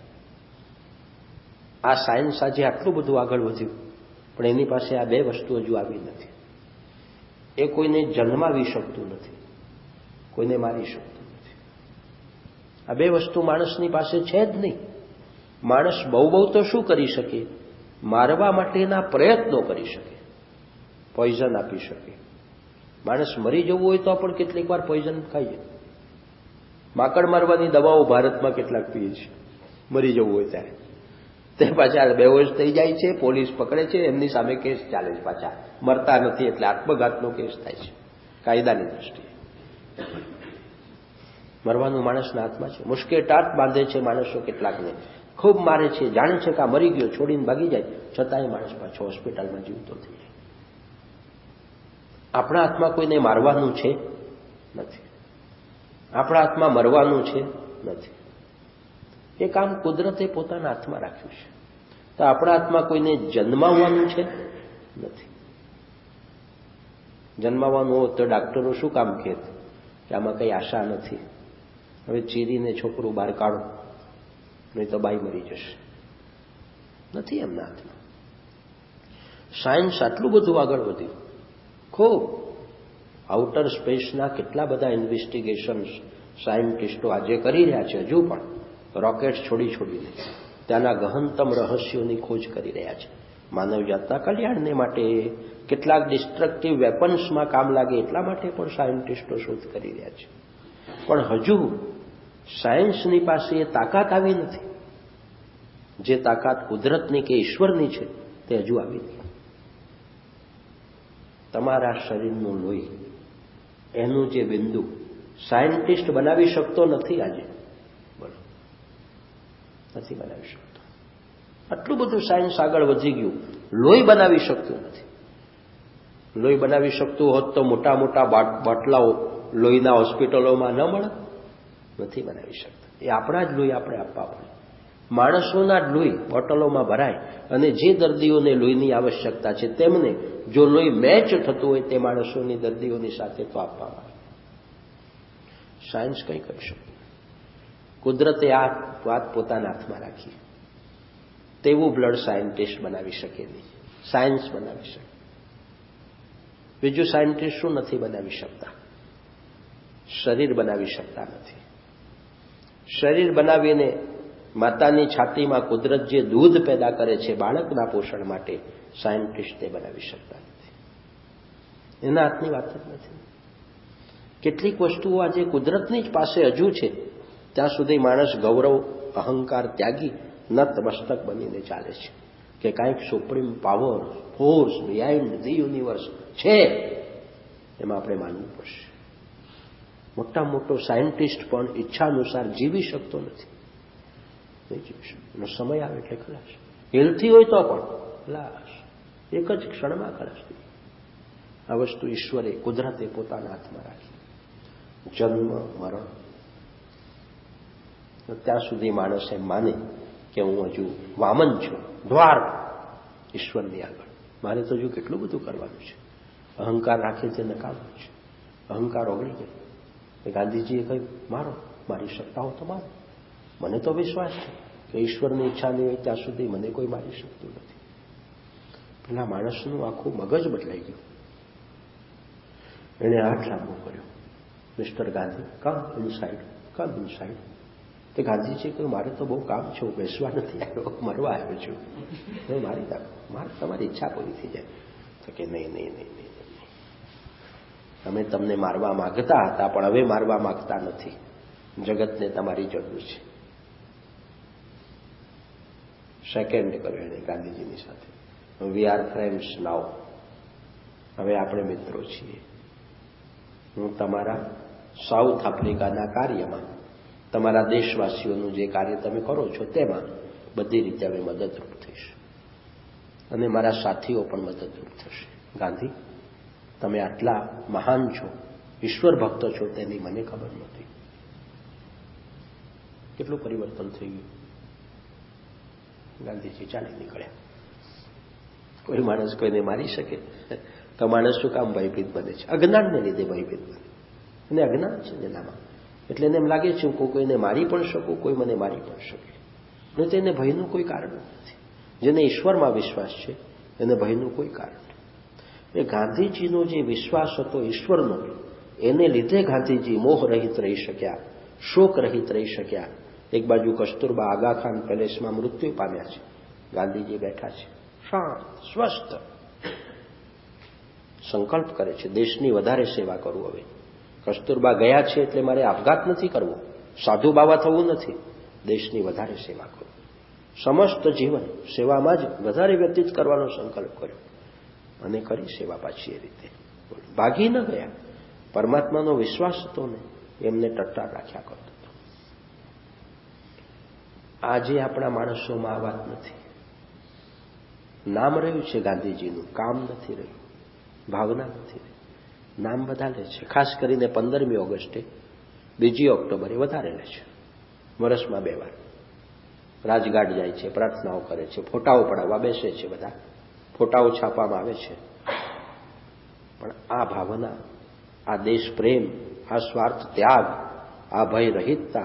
આ સાયન્સ આજે આટલું બધું આગળ વધ્યું, પણ એની પાસે આ બે વસ્તુ હજુ આવી નથી. એ કોઈને જન્માવી શકતું નથી, કોઈને મારી શકતું નથી. આ બે વસ્તુ માણસની પાસે છે જ નહીં. માણસ બહુ બહુ તો શું કરી શકે? મારવા માટેના પ્રયત્નો કરી શકે, પોઈઝન આપી શકે. માણસ મરી જવું હોય તો પણ કેટલીક વાર પોઈઝન ખાઈએ. માકડ મારવાની દવાઓ ભારતમાં કેટલાક પીએ છે મરી જવું હોય ત્યારે. તે પાછા બેહોશ થઈ જાય છે, પોલીસ પકડે છે, એમની સામે કેસ ચાલે છે, પાછા મરતા નથી એટલે આત્મઘાતનો કેસ થાય છે કાયદાની દ્રષ્ટિએ. મરવાનું માણસના હાથમાં છે. મુશ્કેલ ટાટ બાંધે છે માણસો કેટલાકને, ખૂબ મારે છે, જાણે છે કે આ મરી ગયો, છોડીને ભાગી જાય, છતાંય માણસ પાછો હોસ્પિટલમાં જીવતો થઈ જાય. આપણા હાથમાં કોઈને મારવાનું છે નથી, આપણા હાથમાં મરવાનું છે નથી. એ કામ કુદરતે પોતાના હાથમાં રાખ્યું છે. તો આપણા હાથમાં કોઈને જન્માવવાનું છે નથી. જન્માવવાનું હોય તો ડાક્ટરો શું કામ કહેત કે આમાં કંઈ આશા નથી, હવે ચીરીને છોકરું બહાર કાઢો, નહીં તો બાઈ મરી જશે. નથી એમના હાથમાં. સાયન્સ આટલું બધું આગળ વધ્યું, ખૂબ. આઉટર સ્પેસના કેટલા બધા ઇન્વેસ્ટિગેશન્સ સાયન્ટિસ્ટો આજે કરી રહ્યા છે, હજુ પણ રોકેટ છોડી છોડીને ત્યાંના ગહનતમ રહસ્યોની ખોજ કરી રહ્યા છે. માનવજાતના કલ્યાણને માટે, કેટલાક ડિસ્ટ્રક્ટિવ વેપન્સમાં કામ લાગે એટલા માટે પણ સાયન્ટિસ્ટો શોધ કરી રહ્યા છે. પણ હજુ સાયન્સની પાસે એ તાકાત આવી નથી, જે તાકાત કુદરતની કે ઈશ્વરની છે તે હજુ આવી નથી. તમારા શરીરનું લોહી, એનું જે બિંદુ સાયન્ટિસ્ટ બનાવી શકતો નથી આજે. બોલો, નથી બનાવી શકતો. આટલું બધું સાયન્સ આગળ વધી ગયું, લોહી બનાવી શકતું નથી. લોહી બનાવી શકતું હોત તો મોટા મોટા બાટલાઓ લોહીના હોસ્પિટલોમાં ન મળે. નથી બનાવી શકતા. એ આપણા જ લોહી આપણે આપવા પડે. માણસોના જ લોહી બોટલોમાં ભરાય, અને જે દર્દીઓને લોહીની આવશ્યકતા છે તેમને જો લોહી મેચ થતું હોય તે માણસોની દર્દીઓની સાથે તો આપવામાં આવે. સાયન્સ કંઈ કરી શકતું. કુદરતે આ વાત પોતાના હાથમાં રાખી. તેવું બ્લડ સાયન્ટિસ્ટ બનાવી શકે નહીં, સાયન્સ બનાવી શકે. બીજું સાયન્ટિસ્ટ શું નથી બનાવી શકતા? શરીર બનાવી શકતા નથી. શરીર બનાવીને માતાની છાતીમાં કુદરત જે દૂધ પેદા કરે છે બાળકના પોષણ માટે, સાયન્ટિસ્ટ તે બનાવી શકતા નથી. એના હાથની વાત જ નથી. કેટલીક વસ્તુઓ આજે કુદરતની જ પાસે હજુ છે, ત્યાં સુધી માણસ ગૌરવ અહંકાર ત્યાગી નતમસ્તક બનીને ચાલે છે કે કાંઈક supreme power, force behind the universe છે. એમાં આપણે માનવું પડશે. મોટા મોટો સાયન્ટિસ્ટ પણ ઈચ્છા અનુસાર જીવી શકતો નથી. નહીં જીવી શકતો. એનો સમય આવે એટલે ખલાસ. હેલ્થી હોય તો પણ ખલાસ, એક જ ક્ષણમાં ખલાસ થઈ. આ વસ્તુ ઈશ્વરે, કુદરતે પોતાના હાથમાં રાખી. જન્મ મરણ, ત્યાં સુધી માણસ એમ માને કે હું હજુ વામન છું, દ્વાર ઈશ્વરની આગળ. મારે તો હજુ કેટલું બધું કરવાનું છે. અહંકાર રાખે તે નકામું છે. અહંકાર ઓગળી જાય. ગાંધીજીએ કહ્યું મારો, મારી સત્તાઓ તો મારો. મને તો વિશ્વાસ છે કે ઈશ્વરની ઈચ્છા નહીં હોય ત્યાં સુધી મને કોઈ મારી શકતું નથી. પેલા માણસનું આખું મગજ બદલાઈ ગયું. એણે હાથ લાંબો કર્યો, mister Gandhi come inside, come inside. તે ગાંધીજી કહ્યું મારે તો બહુ કામ છે, હું બેસવા નથી આવ્યો, મરવા આવ્યો છું. હું મારી નાખો, મારે તમારી ઈચ્છા પૂરી થઈ જાય. તો કે નહીં નહીં નહીં નહીં નહીં અમે તમને મારવા માંગતા હતા, પણ હવે મારવા માંગતા નથી. જગતને તમારી જરૂર છે. સેકન્ડ કર્યો એને ગાંધીજીની સાથે. We are friends now. હવે આપણે મિત્રો છીએ. હું તમારા સાઉથ આફ્રિકાના કાર્યમાં, તમારા દેશવાસીઓનું જે કાર્ય તમે કરો છો તેમાં બધી રીતે હવે મદદરૂપ થઈશ અને મારા સાથીઓ પણ મદદરૂપ થશે. ગાંધી, તમે આટલા મહાન છો, ઈશ્વર ભક્ત છો, તેની મને ખબર નહોતી. કેટલું પરિવર્તન થઈ ગયું. ગાંધીજી ચાલી નીકળ્યા. કોઈ માણસ કોઈને મારી શકે તો માણસ શું કામ ભયભીત બને છે? અજ્ઞાનને લીધે ભયભીત બને. અને અજ્ઞાન છે જેનામાં, એટલે એને એમ લાગે છે હું કોઈને મારી પણ શકું, કોઈ મને મારી પણ શકે. અને તેને ભયનું કોઈ કારણ નથી. જેને ઈશ્વરમાં વિશ્વાસ છે એને ભયનું કોઈ કારણ નથી. એ ગાંધીજીનો જે વિશ્વાસ હતો ઈશ્વરનો, એને લીધે ગાંધીજી મોહ રહિત રહી શક્યા, શોક રહિત રહી શક્યા. એક બાજુ કસ્તુરબા આગા ખાન પેલેસમાં મૃત્યુ પામ્યા છે, ગાંધીજી બેઠા છે શાંત સ્વસ્થ, સંકલ્પ કરે છે દેશની વધારે સેવા કરું. હવે કસ્તુરબા ગયા છે એટલે મારે આપઘાત નથી કરવો, સાધુ બાવા થવું નથી, દેશની વધારે સેવા કરું. સમસ્ત જીવન સેવામાં જ વધારે વ્યતીત કરવાનો સંકલ્પ કર્યો અને કરી સેવા પાછી. એ રીતે ભાગી ન ગયા. પરમાત્માનો વિશ્વાસ હતો ને, એમને ટટ્ટાર રાખ્યા કરતો હતો. આજે આપણા માણસોમાં આ વાત નથી. નામ રહ્યું છે ગાંધીજીનું, કામ નથી રહ્યું, ભાવના નથી રહી. નામ બધા લે છે, ખાસ કરીને પંદરમી ઓગસ્ટે, બીજી ઓક્ટોબરે વધારે લે છે. વર્ષમાં બે વાર રાજઘાટ જાય છે, પ્રાર્થનાઓ કરે છે, ફોટાઓ પડાવવા બેસે છે, બધા ફોટાઓ છાપવામાં આવે છે. પણ આ ભાવના, આ દેશ પ્રેમ, આ સ્વાર્થ ત્યાગ, આ ભય રહિતતા,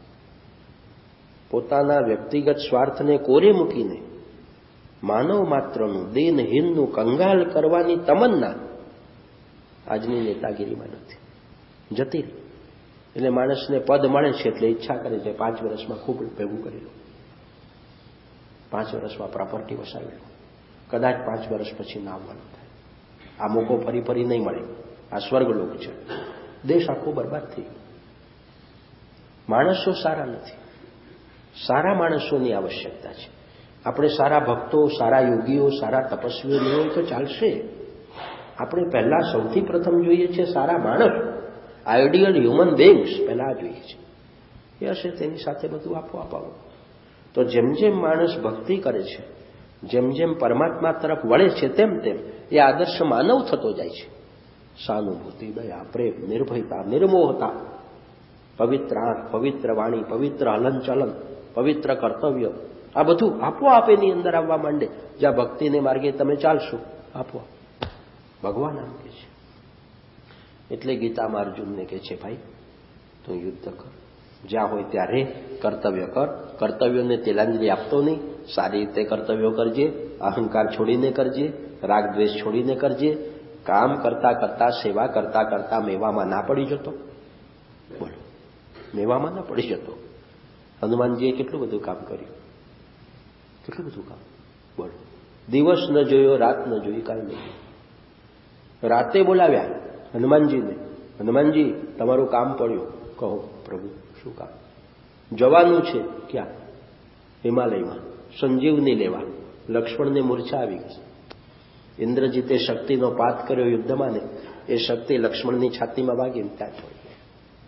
પોતાના વ્યક્તિગત સ્વાર્થને કોરે મૂકીને માનવ માત્રનું, દિનહીનનું કંગાલ કરવાની તમન્ના આજની નેતાગીરીમાં નથી, જતી રહી. એટલે માણસને પદ મળે છે એટલે ઈચ્છા કરે છે પાંચ વર્ષમાં ખૂબ ભેગું કરી લો, પાંચ વર્ષમાં પ્રોપર્ટી વસાવી લો, કદાચ પાંચ વર્ષ પછી ના આવવાનું થાય. આ મોકો ફરી ફરી નહીં મળે. આ સ્વર્ગલોક છે. દેશ આખો બરબાદ થઈ ગયો. માણસો સારા નથી. સારા માણસોની આવશ્યકતા છે. આપણે સારા ભક્તો, સારા યોગીઓ, સારા તપસ્વીઓ નહીં હોય તો ચાલશે. આપણે પહેલા સૌથી પ્રથમ જોઈએ છે સારા માણસ, આઈડિયલ હ્યુમન બીંગ્સ પહેલા જોઈએ છે. એ હશે તેની સાથે બધું આપોઆપ આવું. તો જેમ જેમ માણસ ભક્તિ કરે છે, જેમ જેમ પરમાત્મા તરફ વળે છે, તેમ તેમ એ આદર્શ માનવ થતો જાય છે. સહાનુભૂતિ, દયા, પ્રેમ, નિર્ભયતા, નિર્મોહતા, પવિત્ર આંખ, પવિત્ર વાણી, પવિત્ર હલનચલન, પવિત્ર કર્તવ્ય, આ બધું આપોઆપ એની અંદર આવવા માંડે. જ્યાં ભક્તિને માર્ગે તમે ચાલશો, આપોઆપ ભગવાન આમ કે છે. એટલે ગીતામાં અર્જુનને કે છે, ભાઈ તું યુદ્ધ કર, જ્યાં હોય ત્યાં રે, કર્તવ્ય કર. કર્તવ્યોને તિલાંજલિ આપતો નહીં, સારી રીતે કર્તવ્યો કરજે, અહંકાર છોડીને કરજે, રાગ દ્વેષ છોડીને કરજે. કામ કરતા કરતા, સેવા કરતા કરતા મેવામાં ના પડી જતો. બોલો, મેવામાં ના પડી જતો. હનુમાનજીએ કેટલું બધું કામ કર્યું, કેટલું બધું કામ. બોલો, દિવસ ન જોયો, રાત ન જોઈ, કાંઈ નહીં. રાતે બોલાવ્યા હનુમાનજીને, હનુમાનજી તમારું કામ પડ્યું. કહો પ્રભુ, શું કામ? જવાનું છે. ક્યાં? હિમાલયમાં સંજીવની લેવા. લક્ષ્મણને મૂર્છા આવી ગઈ. ઇન્દ્રજીતે શક્તિનો પાત કર્યો યુદ્ધમાં ને, એ શક્તિ લક્ષ્મણની છાતીમાં વાગીને ત્યાં છોડી ગઈ.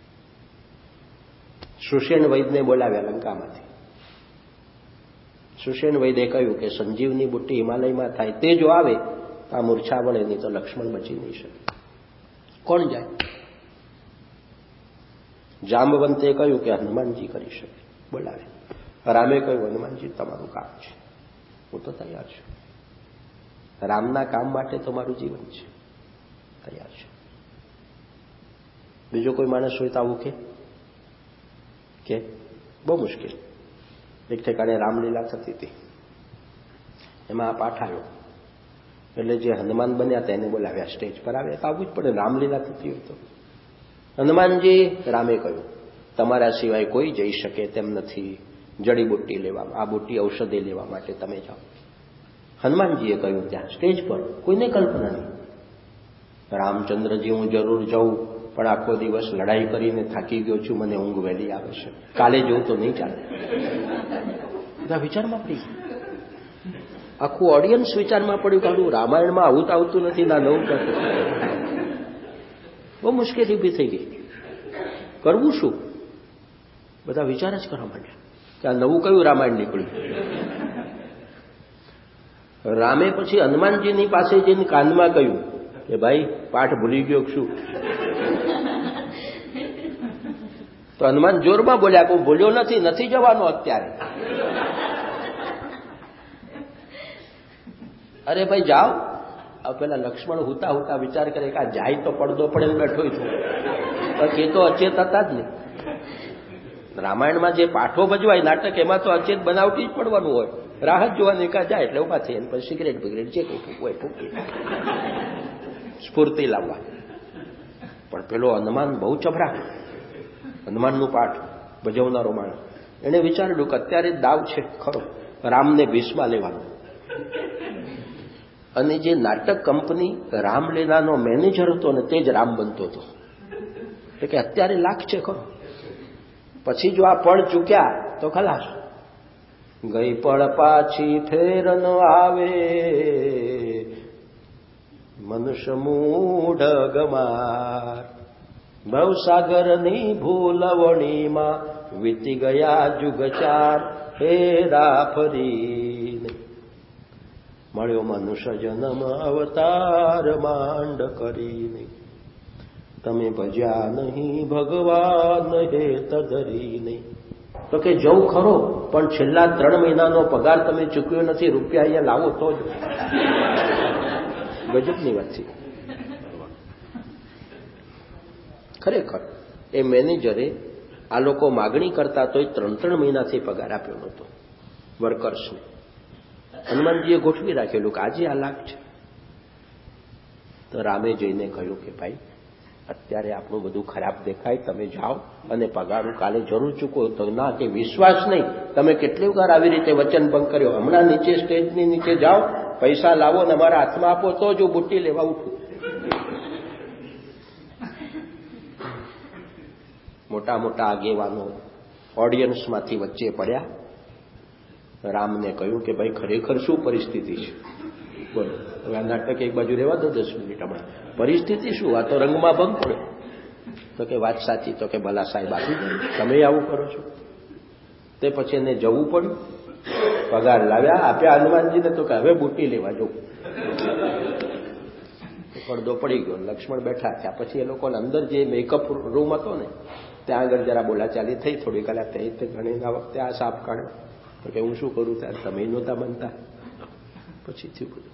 સુષેણ વૈદને બોલાવ્યા લંકામાંથી. સુષેણ વૈદે કહ્યું કે સંજીવની બુટ્ટી હિમાલયમાં થાય, તે જો આવે આ મૂર્છા વળે, નહીં તો લક્ષ્મણ બચી નહીં શકે. કોણ જાય? જાંબવંતે કહ્યું કે હનુમાનજી કરી શકે, બોલાવે. રામે કહ્યું હનુમાનજી તમારું કામ છે, હું તો તૈયાર છું. રામના કામ માટે તો મારું જીવન છે, તૈયાર છે. બીજો કોઈ માણસ હોય તો આવું કે કે બહુ મુશ્કેલ. એક ઠેકાણે રામલીલા થતી હતી, એમાં આ પાઠ આવ્યો એટલે જે હનુમાન બન્યા હતા એને બોલાવ્યા સ્ટેજ પર. આવ્યા તો આવવું જ પડે, રામલીલા થતી હોય તો. હનુમાનજી, રામે કહ્યું તમારા સિવાય કોઈ જઈ શકે તેમ નથી, જડીબુટ્ટી લેવા, આ બુટ્ટી ઔષધિ લેવા માટે તમે જાઓ. હનુમાનજીએ કહ્યું ત્યાં સ્ટેજ પર, કોઈને કલ્પના નહીં. રામચંદ્રજી, હું જરૂર જાઉં, પણ આખો દિવસ લડાઈ કરીને થાકી ગયો છું, મને ઊંઘ વહેલી આવે છે, કાલે જવું તો નહીં ચાલે. બધા વિચારમાં પડી ગયા. આખું ઓડિયન્સ વિચારમાં પડ્યું કાઢું રામાયણમાં આવું તો આવતું નથી, ના નવું કરતું. બહુ મુશ્કેલી ઊભી થઈ ગઈ. કરવું શું? બધા વિચાર જ કરવા માંડ્યા કે આ નવું કયું રામાયણ નીકળ્યું. રામે પછી હનુમાનજીની પાસે જઈને કાનમાં કહ્યું કે ભાઈ પાઠ ભૂલી ગયો શું? તો હનુમાન જોરમાં બોલ્યા, કોઈ ભૂલ્યો નથી, નથી જવાનો અત્યારે. અરે ભાઈ જાઓ. પેલા લક્ષ્મણ હુતા હુતા વિચાર કરે કે આ જાય તો પડદો પડે એમ બેઠો છું, પણ એ તો અચેત હતા જ નહીં. રામાયણમાં જે પાઠો ભજવાય નાટક, એમાં તો અચેત બનાવટી જ પડવાનું હોય. રાહત જોવાની કા જાય એટલે ઉભા થઈ, પછી સિગરેટ બિગરેટ જે કંઈ ફૂંકવું હોય ફૂંકી સ્ફૂર્તિ લાવવા. પણ પેલો હનુમાન બહુ ચભરા, હનુમાનનું પાઠ ભજવનારો માણસ, એને વિચાર્યું કે અત્યારે દાવ છે ખરો રામને ભીસમાં લેવાનો. અને જે નાટક કંપની રામલીલાનો મેનેજર હતો ને તે જ રામ બનતો હતો. એટલે કે અત્યારે લાખ છે ખરો, પછી જો આ પળ ચૂક્યા તો ખલાસ. ગઈ પળ પાછી ફેર ન આવે, મનુષ્ય મૂઢ ગમાર. ભવસાગરની ભૂલવણીમાં વીતી ગયા જુગ ચાર, હેરા ફરીને મળ્યો મનુષ્ય જન્મ અવતાર માંડ કરીને. તમે ભજ્યા નહીં ભગવાન હેત ધરીને. તો કે જવું ખરો, પણ છેલ્લા ત્રણ મહિનાનો પગાર તમે ચૂક્યો નથી, રૂપિયા અહીંયા લાવો તો જ. ગજબની વાત છે ખરેખર. એ મેનેજરે આ લોકો માગણી કરતા તોય ત્રણ ત્રણ મહિનાથી પગાર આપ્યો નહોતો વર્કર્સને. હનુમાનજીએ ગોઠવી રાખેલું કે આજે આ લાખ છે. તો રામે જઈને કહ્યું કે ભાઈ અત્યારે આપણું બધું ખરાબ દેખાય, તમે જાઓ અને પગાર કાલે જરૂર ચૂકો. તો ના, કે વિશ્વાસ નહીં, તમે કેટલી વાર આવી રીતે વચન ભંગ કર્યો. હમણાં નીચે સ્ટેજની નીચે જાઓ, પૈસા લાવો ને અમારા હાથમાં આપો તો જો બુટ્ટી લેવા ઉઠું. મોટા મોટા આગેવાનો ઓડિયન્સમાંથી વચ્ચે પડ્યા. રામને કહ્યું કે ભાઈ ખરેખર શું પરિસ્થિતિ છે, બોલો. હવે આ નાટક એક બાજુ રહેવા દો દસ મિનિટ. હમણાં પરિસ્થિતિ શું? આ તો રંગમાં ભંગ પડ્યો. તો કે વાત સાચી. તો કે ભલા સાહેબ આપી દે, તમે આવું કરો છો. તે પછી એને જવું પડ્યું. પગાર લાવ્યા, આપ્યા હનુમાનજીને. તો કે હવે બુટ્ટી લેવા જવું. પડદો પડી ગયો, લક્ષ્મણ બેઠા થયા. પછી એ લોકોને અંદર જે મેકઅપ રૂમ હતો ને ત્યાં આગળ જરા બોલાચાલી થઈ થોડી કલાક થઈ. તે ઘણીના વખતે આ સાપ કાઢ્યો. તો કે હું શું કરું, ત્યારે તમે નહોતા બનતા. પછી થયું બધું.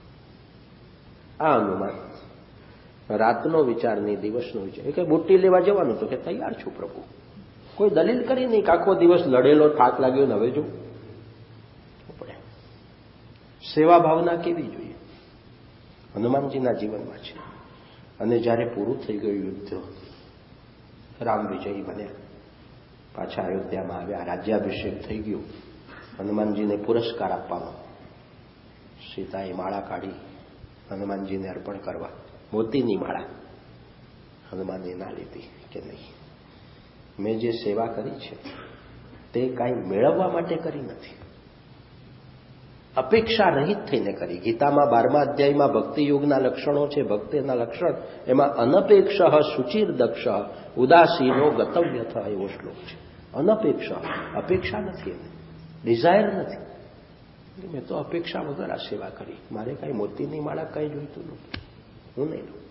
આ હનુમાન રાતનો વિચાર નહીં, દિવસનો વિચાર. કે બુટ્ટી લેવા જવાનું. તો કે તૈયાર છું પ્રભુ. કોઈ દલીલ કરી નહીં. આખો દિવસ લડેલો, થાક લાગ્યો ને હવે જો પડે. સેવા ભાવના કેવી જોઈએ હનુમાનજીના જીવનમાં છે. અને જ્યારે પૂરું થઈ ગયું યુદ્ધ, રામ વિજયી બન્યા, પાછા અયોધ્યામાં આવ્યા, રાજ્યાભિષેક થઈ ગયો. હનુમાનજીને પુરસ્કાર આપવાનો. સીતાએ માળા કાઢી હનુમાનજીને અર્પણ કરવા, મોતીની માળા. હનુમાને ના લીધી કે નહીં, મેં જે સેવા કરી છે તે કાંઈ મેળવવા માટે કરી નથી, અપેક્ષા રહિત થઈને કરી. ગીતામાં બારમા અધ્યાયમાં ભક્તિ યોગના લક્ષણો છે. ભક્તિના લક્ષણ એમાં અનપેક્ષ સુચિર દક્ષ ઉદાસીનો ગતવ્ય થ એવો શ્લોક છે. અનપેક્ષ, અપેક્ષા નથી, એને ડિઝાયર નથી. મેં તો અપેક્ષા વગર આ સેવા કરી, મારે કાંઈ મોતીની માળા કંઈ જોઈતું નથી, હું નહીં લઉં.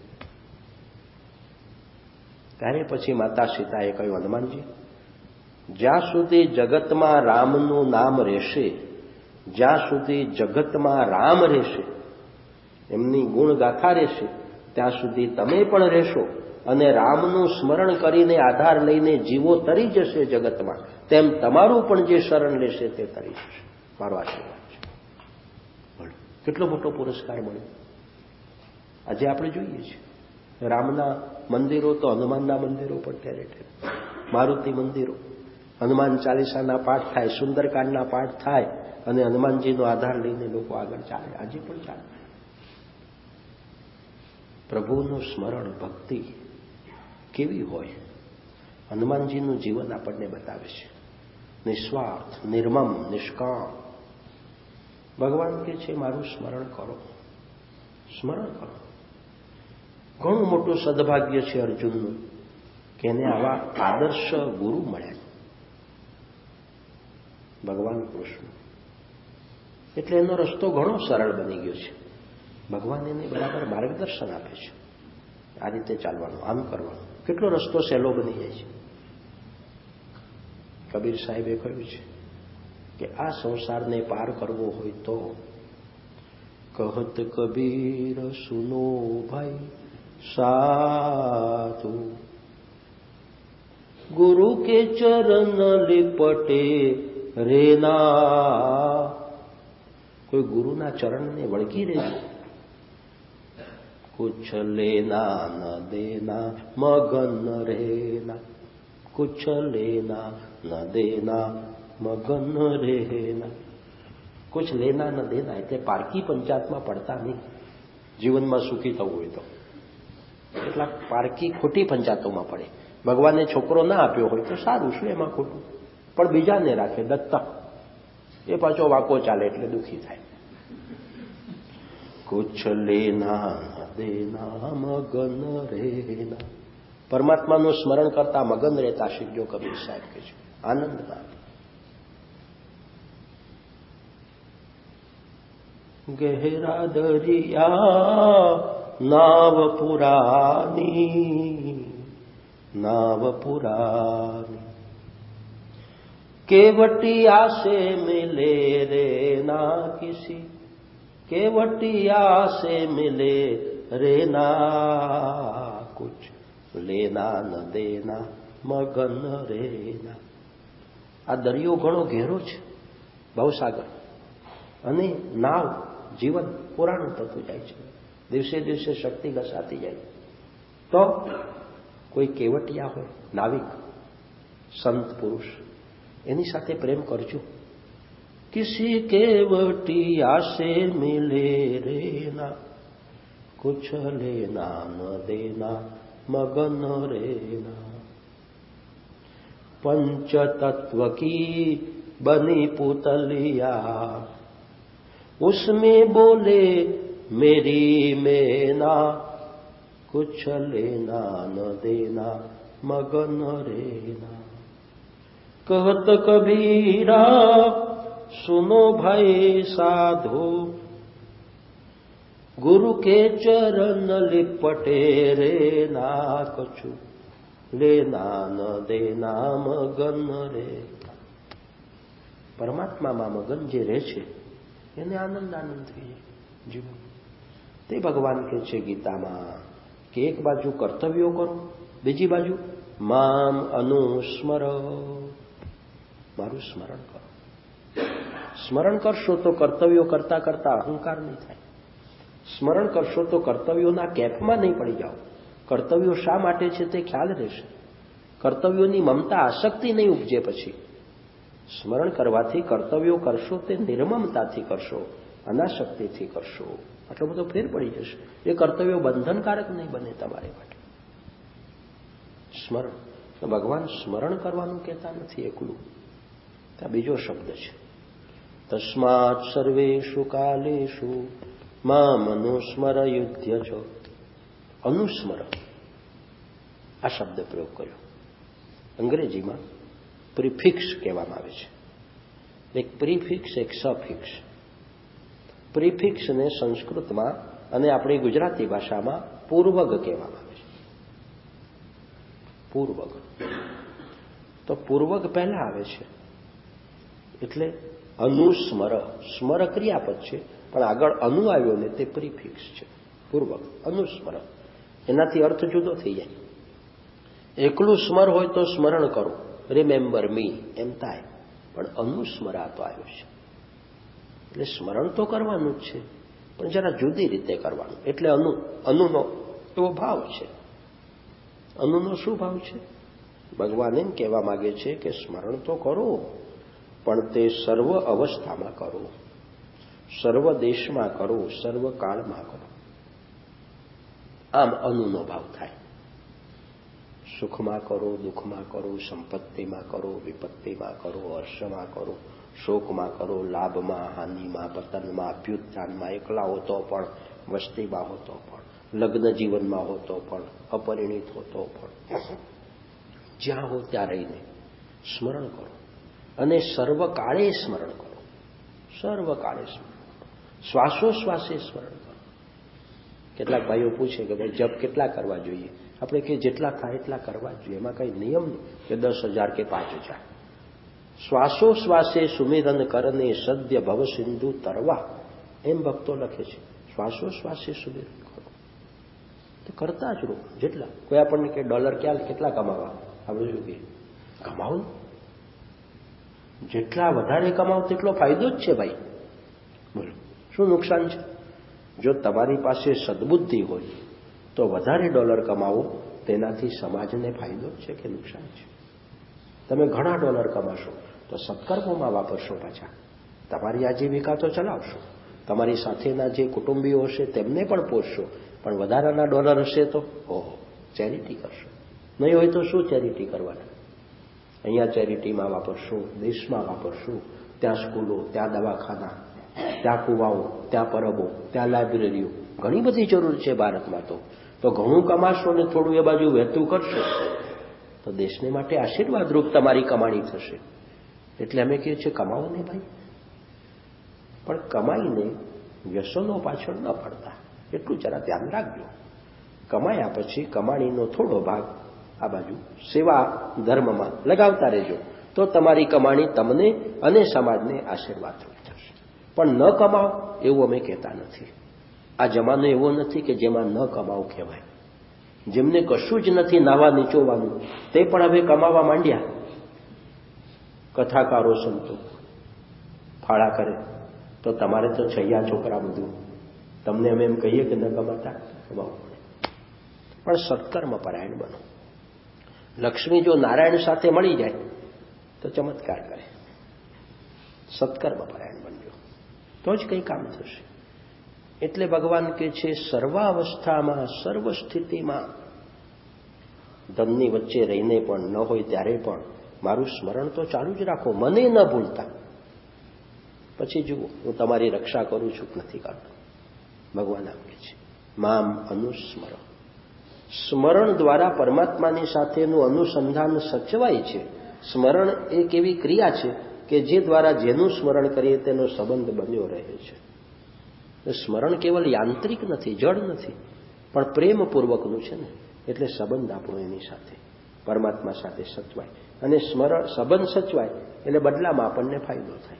ત્યારે પછી માતા સીતાએ કહ્યું, હનુમાનજી, જ્યાં સુધી જગતમાં રામનું નામ રહેશે, જ્યાં સુધી જગતમાં રામ રહેશે, એમની ગુણગાથા રહેશે, ત્યાં સુધી તમે પણ રહેશો. અને રામનું સ્મરણ કરીને આધાર લઈને જીવો તરી જશે જગતમાં, તેમ તમારું પણ જે શરણ લેશે તે તરી જશે. મારો આશીર્વાદ છે. કેટલો મોટો પુરસ્કાર મળ્યો. આજે આપણે જોઈએ છીએ રામના મંદિરો તો હનુમાનના મંદિરો પણ ઠેરે ઠેર, મારુતિ મંદિરો, હનુમાન ચાલીસાના પાઠ થાય, સુંદરકાંડના પાઠ થાય અને હનુમાનજીનો આધાર લઈને લોકો આગળ ચાલે. આજે પણ ચાલે. પ્રભુનું સ્મરણ ભક્તિ કેવી હોય. હનુમાનજીનું જીવન આપણને બતાવે છે. નિસ્વાર્થ, નિર્મમ, નિષ્કામ. ભગવાન કે છે મારું સ્મરણ કરો, સ્મરણ કરો. ઘણું મોટું સદભાગ્ય છે અર્જુનનું કે એને આવા આદર્શ ગુરુ મળ્યા. ભગવાન કૃષ્ણ એટલે એનો રસ્તો ઘણો સરળ બની ગયો છે. ભગવાન એને બરાબર માર્ગદર્શન આપે છે. આ રીતે ચાલવાનું, આમ કરવાનું. કેટલો રસ્તો સહેલો બની જાય છે. કબીર સાહેબે કહ્યું છે કે આ સંસારને પાર કરવો હોય તો કહત કબીર સુનો ભાઈ સાધુ, ગુરુ કે ચરણ લિપટે રેના. કોઈ ગુરુના ચરણને વળગી રહેજો. કુછ લેના ન દેના મગન રહેના, કુછ લેના ન દેના મગન રહેના. કુછ લેના ન દેના એટલે પારકી પંચાયતમાં પડતા નહીં. જીવનમાં સુખી થવું હોય તો એટલા પારકી ખોટી પંચાયતોમાં પડે. ભગવાને છોકરો ના આપ્યો હોય તો સારું, શું એમાં ખોટું? પણ બીજાને રાખે દત્તા, એ પાછો વાંકો ચાલે એટલે દુઃખી થાય. કુછ લેના દેના મગન રહેના. પરમાત્માનું સ્મરણ કરતા મગન રહેતા શીખજો, કબીર સાહેબ કે છે. આનંદમાં ગહેરા દરિયા નાવ પુરાની, नाव पुरानी केवटिया से मिले रे ना किसी, केवटिया से मिले रे ना कुछ लेना न देना मगन रेना. આ દરિયો ઘણો ઘેરો છે, ભવસાગર, અને નાવ જીવન પુરાણું થતું જાય છે. દિવસે દિવસે શક્તિ ઘસાતી જાય. તો કોઈ કેવટિયા હોય, નાવિક, સંત પુરુષ, એની સાથે પ્રેમ કરજો. કિસી કેવટિયા સે મિલે રેના, કુછ લેના ન દેના મગન રેના. पंच तत्व की बनी पुतलिया, उसमें बोले मेरी मैना, कुछ लेना न देना मगन रेना. कहत कबीरा सुनो भाई साधो, गुरु के चरण लिपटे रेना, कछु लेना न देना મગન રે. પરમાત્મામાં મગન જે રહે છે એને આનંદ આનંદ થઈ જાય જીવન. તે ભગવાન કહે છે ગીતામાં કે એક બાજુ કર્તવ્યો કરો, બીજી બાજુ મામ અનુસ્મર, મારું સ્મરણ કરો. સ્મરણ કરશો તો કર્તવ્યો કરતા કરતા અહંકાર નહીં થાય. સ્મરણ કરશો તો કર્તવ્યોના કેફમાં નહીં પડી જાઓ. કર્તવ્યો શા માટે છે તે ખ્યાલ રહેશે. કર્તવ્યોની મમતા આસક્તિ નહીં ઉપજે. પછી સ્મરણ કરવાથી કર્તવ્યો કરશો તે નિર્મમતાથી કરશો, અનાસક્તિથી કરશો. આટલો બધો ફેર પડી જશે. એ કર્તવ્યો બંધનકારક નહીં બને તમારે માટે. સ્મરણ તો ભગવાન સ્મરણ કરવાનું કહેતા નથી એકલું. ત્યાં બીજો શબ્દ છે, તસ્માત સર્વેષુ કાલેષુ મામ અનુસ્મર યુધ્ય છો. અનુસ્મર આ શબ્દ પ્રયોગ કર્યો. અંગ્રેજીમાં પ્રિફિક્સ કહેવામાં આવે છે. એક પ્રિફિક્સ, એક સફિક્સ. પ્રિફિક્સને સંસ્કૃતમાં અને આપણી ગુજરાતી ભાષામાં પૂર્વગ કહેવામાં આવે છે. પૂર્વગ તો પૂર્વગ પહેલા આવે છે એટલે અનુસ્મર. સ્મર ક્રિયાપદ છે પણ આગળ અનુ આવ્યો ને તે પ્રિફિક્સ છે. પૂર્વગ, અનુસ્મર. એનાથી અર્થ જુદો થઈ જાય. એકલું સ્મર હોય તો સ્મરણ કરો, રિમેમ્બર મી એમ થાય, પણ અનુસ્મરા તો આવ્યો છે એટલે સ્મરણ તો કરવાનું જ છે પણ જરા જુદી રીતે કરવાનું. એટલે અનુ અનુનો એવો ભાવ છે. અનુનો શું ભાવ છે? ભગવાન એમ કહેવા માંગે છે કે સ્મરણ તો કરો પણ તે સર્વ અવસ્થામાં કરો, સર્વ દેશમાં કરો, સર્વ કાળમાં કરો. આમ અનુનો ભાવ થાય. સુખમાં કરો, દુઃખમાં કરો, સંપત્તિમાં કરો, વિપત્તિમાં કરો, હર્ષમાં કરો, શોકમાં કરો, લાભમાં, હાનિમાં, પતનમાં, અભ્યુત્થાનમાં, એકલા હોતો પણ, વસ્તીમાં હોતો પણ, લગ્ન જીવનમાં હોતો પણ, અપરિણિત હોતો પણ, જ્યાં હો ત્યાં રહીને સ્મરણ કરો અને સર્વકાળે સ્મરણ કરો. સર્વકાળે સ્મરણ કરો, શ્વાસોશ્વાસે સ્મરણ કરો. કેટલાક ભાઈઓ પૂછે કે ભાઈ જપ કેટલા કરવા જોઈએ? આપણે કે જેટલા થાય એટલા કરવા જોઈએ, એમાં કઈ નિયમ નહીં કે દસ હજાર કે પાંચ હજાર. શ્વાસોશ્વાસે સુમિરન કરને સદ્ય ભવ સિંધુ તરવા, એમ ભક્તો લખે છે. શ્વાસોશ્વાસે સુમિરન કરો તો કરતા જ રહો જેટલા. કોઈ આપણને કે ડોલર ક્યાં કેટલા કમાવા? આપણે શું કહીએ? કમાવો. જેટલા વધારે કમાવો તેટલો ફાયદો જ છે ભાઈ. બોલો શું નુકસાન છે? જો તમારી પાસે સદબુદ્ધિ હોય તો વધારે ડોલર કમાવો, તેનાથી સમાજને ફાયદો જ છે કે નુકસાન છે? તમે ઘણા ડોલર કમાશો તો સત્કર્મોમાં વાપરશો, પાછા તમારી આજીવિકા તો ચલાવશો, તમારી સાથેના જે કુટુંબીઓ હશે તેમને પણ પોષશો, પણ વધારાના ડોલર હશે તો ઓહો ચેરિટી કરશો. નહીં હોય તો શું ચેરિટી કરવાના? અહીંયા ચેરિટીમાં વાપરશો, દેશમાં વાપરશો, ત્યાં સ્કૂલો, ત્યાં દવાખાના, ત્યાં કુવાઓ, ત્યાં પરબો, ત્યાં લાઇબ્રેરીઓ, ઘણી બધી જરૂર છે ભારતમાં. તો તો ઘણું કમાશો ને થોડું એ બાજુ વહેતું કરશો તો દેશને માટે આશીર્વાદરૂપ તમારી કમાણી થશે. એટલે અમે કહીએ છીએ કમાવો ને ભાઈ, પણ કમાઈને વ્યસનો પાછળ ન પડતા, એટલું જરા ધ્યાન રાખજો. કમાયા પછી કમાણીનો થોડો ભાગ આ બાજુ સેવા ધર્મમાં લગાવતા રહેજો, તો તમારી કમાણી તમને અને સમાજને આશીર્વાદરૂપ થશે. પણ ન કમાઓ એવું અમે કહેતા નથી. આ જમાનો એવો નથી કે જેમાં ન કમાવું કહેવાય. જેમને કશું જ નથી નાવા નીચોવાનું તે પણ હવે કમાવા માંડ્યા. કથાકારો સંતો ફાળા કરે તો તમારે તો છૈયા છોકરા બધું, તમને અમે એમ કહીએ કે ન કમાતા કમાવું પડે. પણ સત્કર્મ પરાયણ બનો. લક્ષ્મી જો નારાયણ સાથે મળી જાય તો ચમત્કાર કરે. સત્કર્મ પરાયણ બનજો તો જ કંઈ કામ થશે. એટલે ભગવાન કહે છે સર્વાવસ્થામાં, સર્વ સ્થિતિમાં ધનની વચ્ચે રહીને પણ, ન હોય ત્યારે પણ મારું સ્મરણ તો ચાલુ જ રાખો, મને ન ભૂલતા. પછી જુઓ હું તમારી રક્ષા કરું છું કે નથી કરતો. ભગવાન આમ કહે છે મામ અનુસ્મર. સ્મરણ દ્વારા પરમાત્માની સાથેનું અનુસંધાન સચવાય છે. સ્મરણ એક એવી ક્રિયા છે કે જે દ્વારા જેનું સ્મરણ કરીએ તેનો સંબંધ બન્યો રહે છે. સ્મરણ કેવલ યાંત્રિક નથી, જડ નથી, પણ પ્રેમપૂર્વકનું છે ને. એટલે સંબંધ આપણો એની સાથે, પરમાત્મા સાથે સચવાય. અને સ્મરણ સંબંધ સચવાય એટલે બદલામાં આપણને ફાયદો થાય.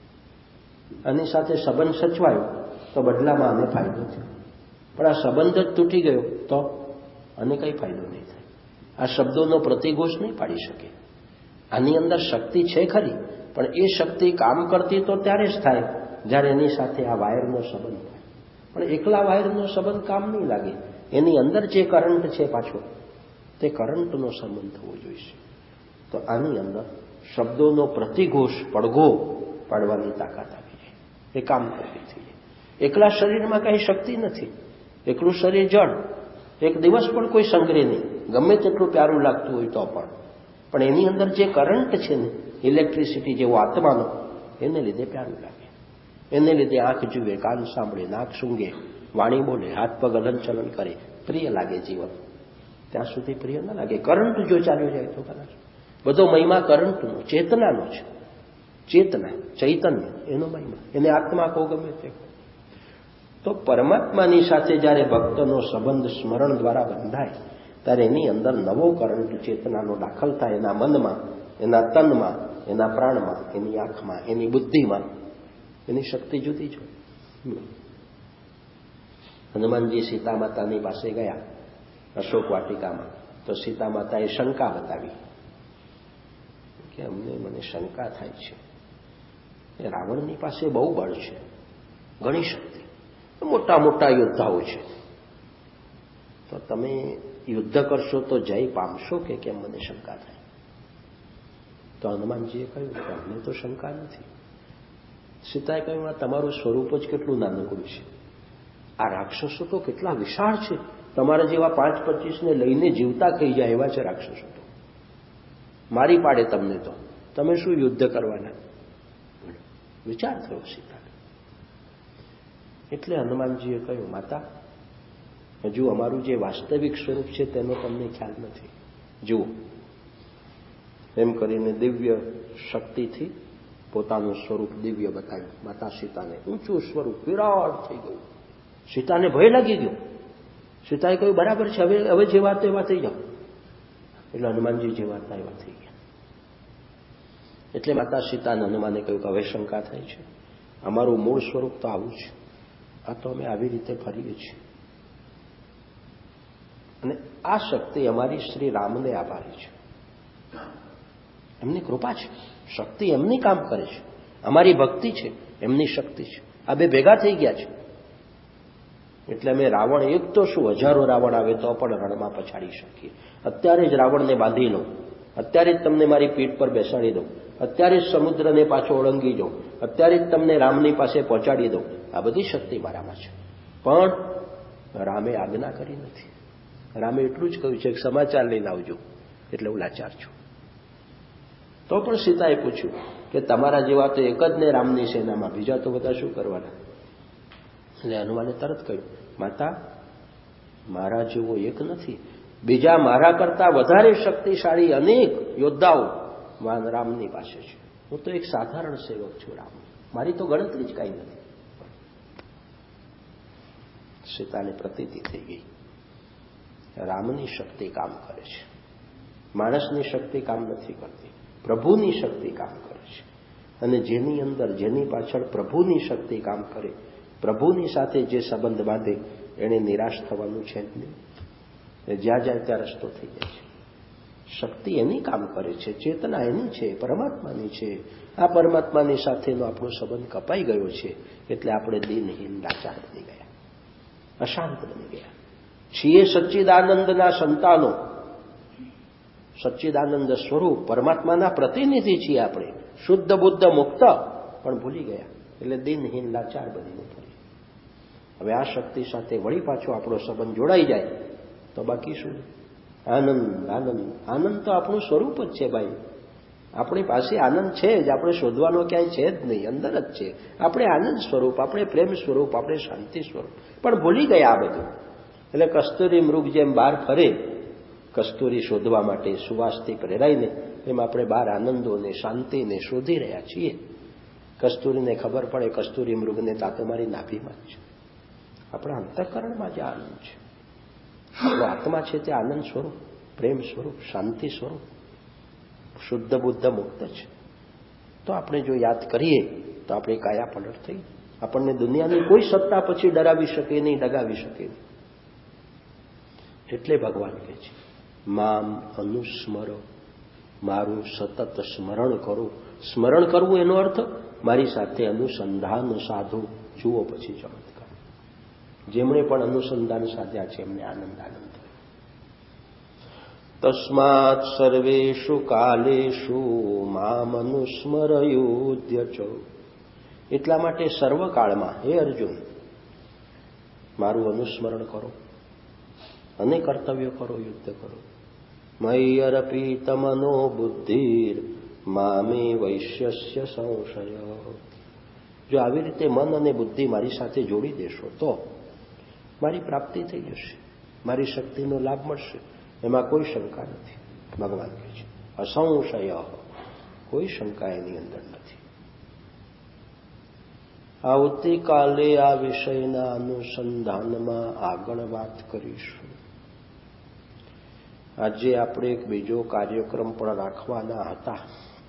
આની સાથે સંબંધ સચવાયો તો બદલામાં આને ફાયદો થયો. પણ આ સંબંધ જ તૂટી ગયો તો આને કંઈ ફાયદો નહીં થાય. આ શબ્દોનો પ્રતિઘોષ નહીં પાડી શકે. આની અંદર શક્તિ છે ખરી, પણ એ શક્તિ કામ કરતી તો ત્યારે જ થાય જ્યારે એની સાથે આ વાયરનો સંબંધ થાય. પણ એકલા વાયરનો સંબંધ કામ નહીં લાગે. એની અંદર જે કરંટ છે પાછો તે કરંટનો સંબંધ થવો જોઈએ. તો આની અંદર શબ્દોનો પ્રતિઘોષ પડઘો પાડવાની તાકાત આવી જાય, એ કામ કરવી થઈ જાય. એકલા શરીરમાં કાંઈ શક્તિ નથી. એકલું શરીર જડ, એક દિવસ પણ કોઈ સંગ્રહ નહીં, ગમે તેટલું પ્યારું લાગતું હોય તો પણ. પણ એની અંદર જે કરંટ છે ને, ઇલેક્ટ્રિસિટી જેવો આત્માનો, એને લીધે પ્યારું લાગે. એને લીધે આંખ જુએ, કાન સાંભળે, નાક સૂંઘે, વાણી બોલે, હાથ પગ હલનચલન કરે, પ્રિય લાગે જીવન. ત્યાં સુધી પ્રિય ન લાગે. કરંટ જો ચાલ્યો જાય તો કદાચ. બધો મહિમા કરંટનો, ચેતનાનો છે. ચેતના, ચૈતન્ય, એનો મહિમા. એને આત્મા કહો, ગમે તે. તો પરમાત્માની સાથે જ્યારે ભક્તનો સંબંધ સ્મરણ દ્વારા બંધાય ત્યારે એની અંદર નવો કરંટ ચેતનાનો દાખલ થાય. એના મનમાં, એના તનમાં, એના પ્રાણમાં, એની આંખમાં, એની બુદ્ધિમાં. એની શક્તિ જુદી જ હોય. હનુમાનજી સીતા માતાની પાસે ગયા અશોક વાટિકામાં, તો સીતા માતાએ શંકા બતાવી કે અમને મને શંકા થાય છે, રાવણની પાસે બહુ બળ છે, ઘણી શક્તિ, મોટા મોટા યોદ્ધાઓ છે, તો તમે યુદ્ધ કરશો તો જય પામશો કે કેમ મને શંકા થાય? તો હનુમાનજીએ કહ્યું કે અમને તો શંકા નથી. સીતાએ કહ્યું આ તમારું સ્વરૂપ જ કેટલું નાનકડું છે, આ રાક્ષસો તો કેટલા વિશાળ છે, તમારા જેવા પાંચ પચીસને લઈને જીવતા થઈ જાય એવા છે રાક્ષસો. તો મારી પાડે તમને, તો તમે શું યુદ્ધ કરવાના? વિચાર થયો સીતાને. એટલે હનુમાનજીએ કહ્યું, માતા, હજુ અમારું જે વાસ્તવિક સ્વરૂપ છે તેનો તમને ખ્યાલ નથી. જુઓ, એમ કરીને દિવ્ય શક્તિથી પોતાનું સ્વરૂપ દિવ્ય બતાવ્યું માતા સીતાને. ઊંચું સ્વરૂપ વિરાટ થઈ ગયું. સીતાને ભય લાગી ગયો. સીતાએ કહ્યું, બરાબર છે, હવે હવે જેવા તેવા થઈ જાઓ. એટલે હનુમાનજી જેવા એવા થઈ ગયા. એટલે માતા સીતાને હનુમાને કહ્યું કે હવે શંકા થાય છે, અમારું મૂળ સ્વરૂપ તો આવું છે, આ તો અમે આવી રીતે ફરીએ છીએ. અને આ શક્તિ અમારી શ્રી રામને આભારી છે. એમની કૃપા છે. શક્તિ એમની કામ કરે છે, અમારી ભક્તિ છે, એમની શક્તિ છે. આ બે ભેગા થઈ ગયા છે. એટલે અમે રાવણ એક તો શું, હજારો રાવણ આવે તો પણ રણમાં પછાડી શકીએ. અત્યારે જ રાવણને બાંધી લો, અત્યારે જ તમને મારી પીઠ પર બેસાડી દઉં, અત્યારે જ સમુદ્રને પાછો ઓળંગી જાઉં, અત્યારે જ તમને રામની પાસે પહોંચાડી દઉં. આ બધી શક્તિ મારામાં છે. પણ રામે આજ્ઞા કરી નથી. રામે એટલું જ કહ્યું છે કે સમાચાર લઈને આવજો, એટલે હું લાચાર છું. તો પણ સીતાએ પૂછ્યું કે તમારા જેવા તો એક જ ને રામની સેનામાં, બીજા તો બધા શું કરવાના? એટલે હનુમાને તરત કહ્યું, માતા, મારા જેવો એક નથી, બીજા મારા કરતા વધારે શક્તિશાળી અનેક યોદ્ધાઓ રામની પાસે છે. હું તો એક સાધારણ સેવક છું રામ, મારી તો ગણતરી જ કાંઈ નથી. સીતાને પ્રતીતિ થઈ ગઈ, રામની શક્તિ કામ કરે છે, માણસની શક્તિ કામ નથી કરતી, પ્રભુની શક્તિ કામ કરે છે. અને જેની અંદર, જેની પાછળ પ્રભુની શક્તિ કામ કરે, પ્રભુની સાથે જે સંબંધ બાંધે, એને નિરાશ થવાનું છે જ નહીં. જ્યાં જાય ત્યાં રસ્તો થઈ જાય છે. શક્તિ એની કામ કરે છે, ચેતના એની છે, પરમાત્માની છે. આ પરમાત્માની સાથેનો આપણો સંબંધ કપાઈ ગયો છે, એટલે આપણે દિનહીન લાચાર બની ગયા, અશાંત બની ગયા છીએ. સચ્ચિદાનંદના સંતાનો, સચ્ચિદાનંદ સ્વરૂપ પરમાત્માના પ્રતિનિધિ છીએ આપણે, શુદ્ધ બુદ્ધ મુક્ત, પણ ભૂલી ગયા. એટલે દિનહીન લાચાર બનીને ફરી. હવે આ શક્તિ સાથે વળી પાછો આપણો સંબંધ જોડાઈ જાય તો બાકી શું? આનંદ, આનંદ. આનંદ તો આપણું સ્વરૂપ જ છે ભાઈ. આપણી પાસે આનંદ છે જ, આપણે શોધવાનો ક્યાંય છે જ નહીં, અંદર જ છે. આપણે આનંદ સ્વરૂપ, આપણે પ્રેમ સ્વરૂપ, આપણે શાંતિ સ્વરૂપ, પણ ભૂલી ગયા આ બધું. એટલે કસ્તુરી મૃગ જેમ બહાર ફરે કસ્તુરી શોધવા માટે સુવાસથી પ્રેરાઈને, એમ આપણે બહાર આનંદોને શાંતિને શોધી રહ્યા છીએ. કસ્તુરીને ખબર પડે કસ્તુરી મૃગને તાતો મારી નાભીમાં જ છે. આપણા અંતઃકરણમાં જે આનંદ છે, આપણો આત્મા છે તે આનંદ સ્વરૂપ, પ્રેમ સ્વરૂપ, શાંતિ સ્વરૂપ, શુદ્ધ બુદ્ધ મુક્ત છે. તો આપણે જો યાદ કરીએ તો આપણે કાયા પલટ થઈ. આપણને દુનિયાની કોઈ સત્તા પછી ડરાવી શકે નહીં, ડગાવી શકે નહીં. એટલે ભગવાન કહે છે, મામ અનુસ્મરો, મારું સતત સ્મરણ કરો. સ્મરણ કરવું એનો અર્થ મારી સાથે અનુસંધાન સાધુ. જુઓ પછી ચમત્કાર. જેમણે પણ અનુસંધાન સાધ્યા છે એમને આનંદ આનંદ થયો. તસ્માત સર્વેષુ કાલેષુ મામ અનુસ્મરયુધ્ય ચ. એટલા માટે સર્વકાળમાં હે અર્જુન, મારું અનુસ્મરણ કરો અને કર્તવ્ય કરો, યુદ્ધ કરો. મય્યરપી તમનો બુદ્ધિર મામે વૈશ્યસ્ય સંશય. જો આવી રીતે મન અને બુદ્ધિ મારી સાથે જોડી દેશો તો મારી પ્રાપ્તિ થઈ જશે, મારી શક્તિનો લાભ મળશે, એમાં કોઈ શંકા નથી. ભગવાન કહે છે અસંશય, કોઈ શંકા એની અંદર નથી. આવતીકાલે આ વિષયના અનુસંધાનમાં આગળ વાત કરીશું. આજે આપણે એક બીજો કાર્યક્રમ પણ રાખવાના હતા.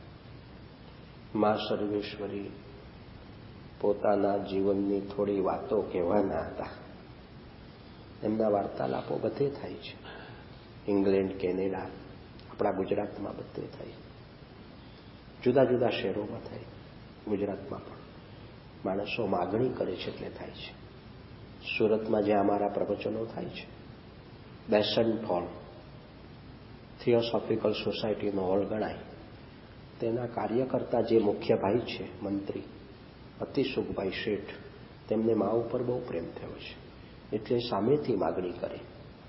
મા સર્વેશ્વરી પોતાના જીવનની થોડી વાતો કહેવાના હતા. એમના વાર્તાલાપો બધે થાય છે, ઇંગ્લેન્ડ, કેનેડા, આપણા ગુજરાતમાં બધે થાય, જુદા જુદા શહેરોમાં થાય, ગુજરાતમાં પણ માણસો માગણી કરે છે એટલે થાય છે. સુરતમાં જે અમારા પ્રવચનો થાય છે, બેસન્ટ હોલ, થિયોસોફિકલ સોસાયટીનો હોલ ગણાય, તેના કાર્યકર્તા જે મુખ્ય ભાઈ છે, મંત્રી અતિસુખભાઈ શેઠ, તેમને મા ઉપર બહુ પ્રેમ થયો છે, એટલે સામેથી માગણી કરે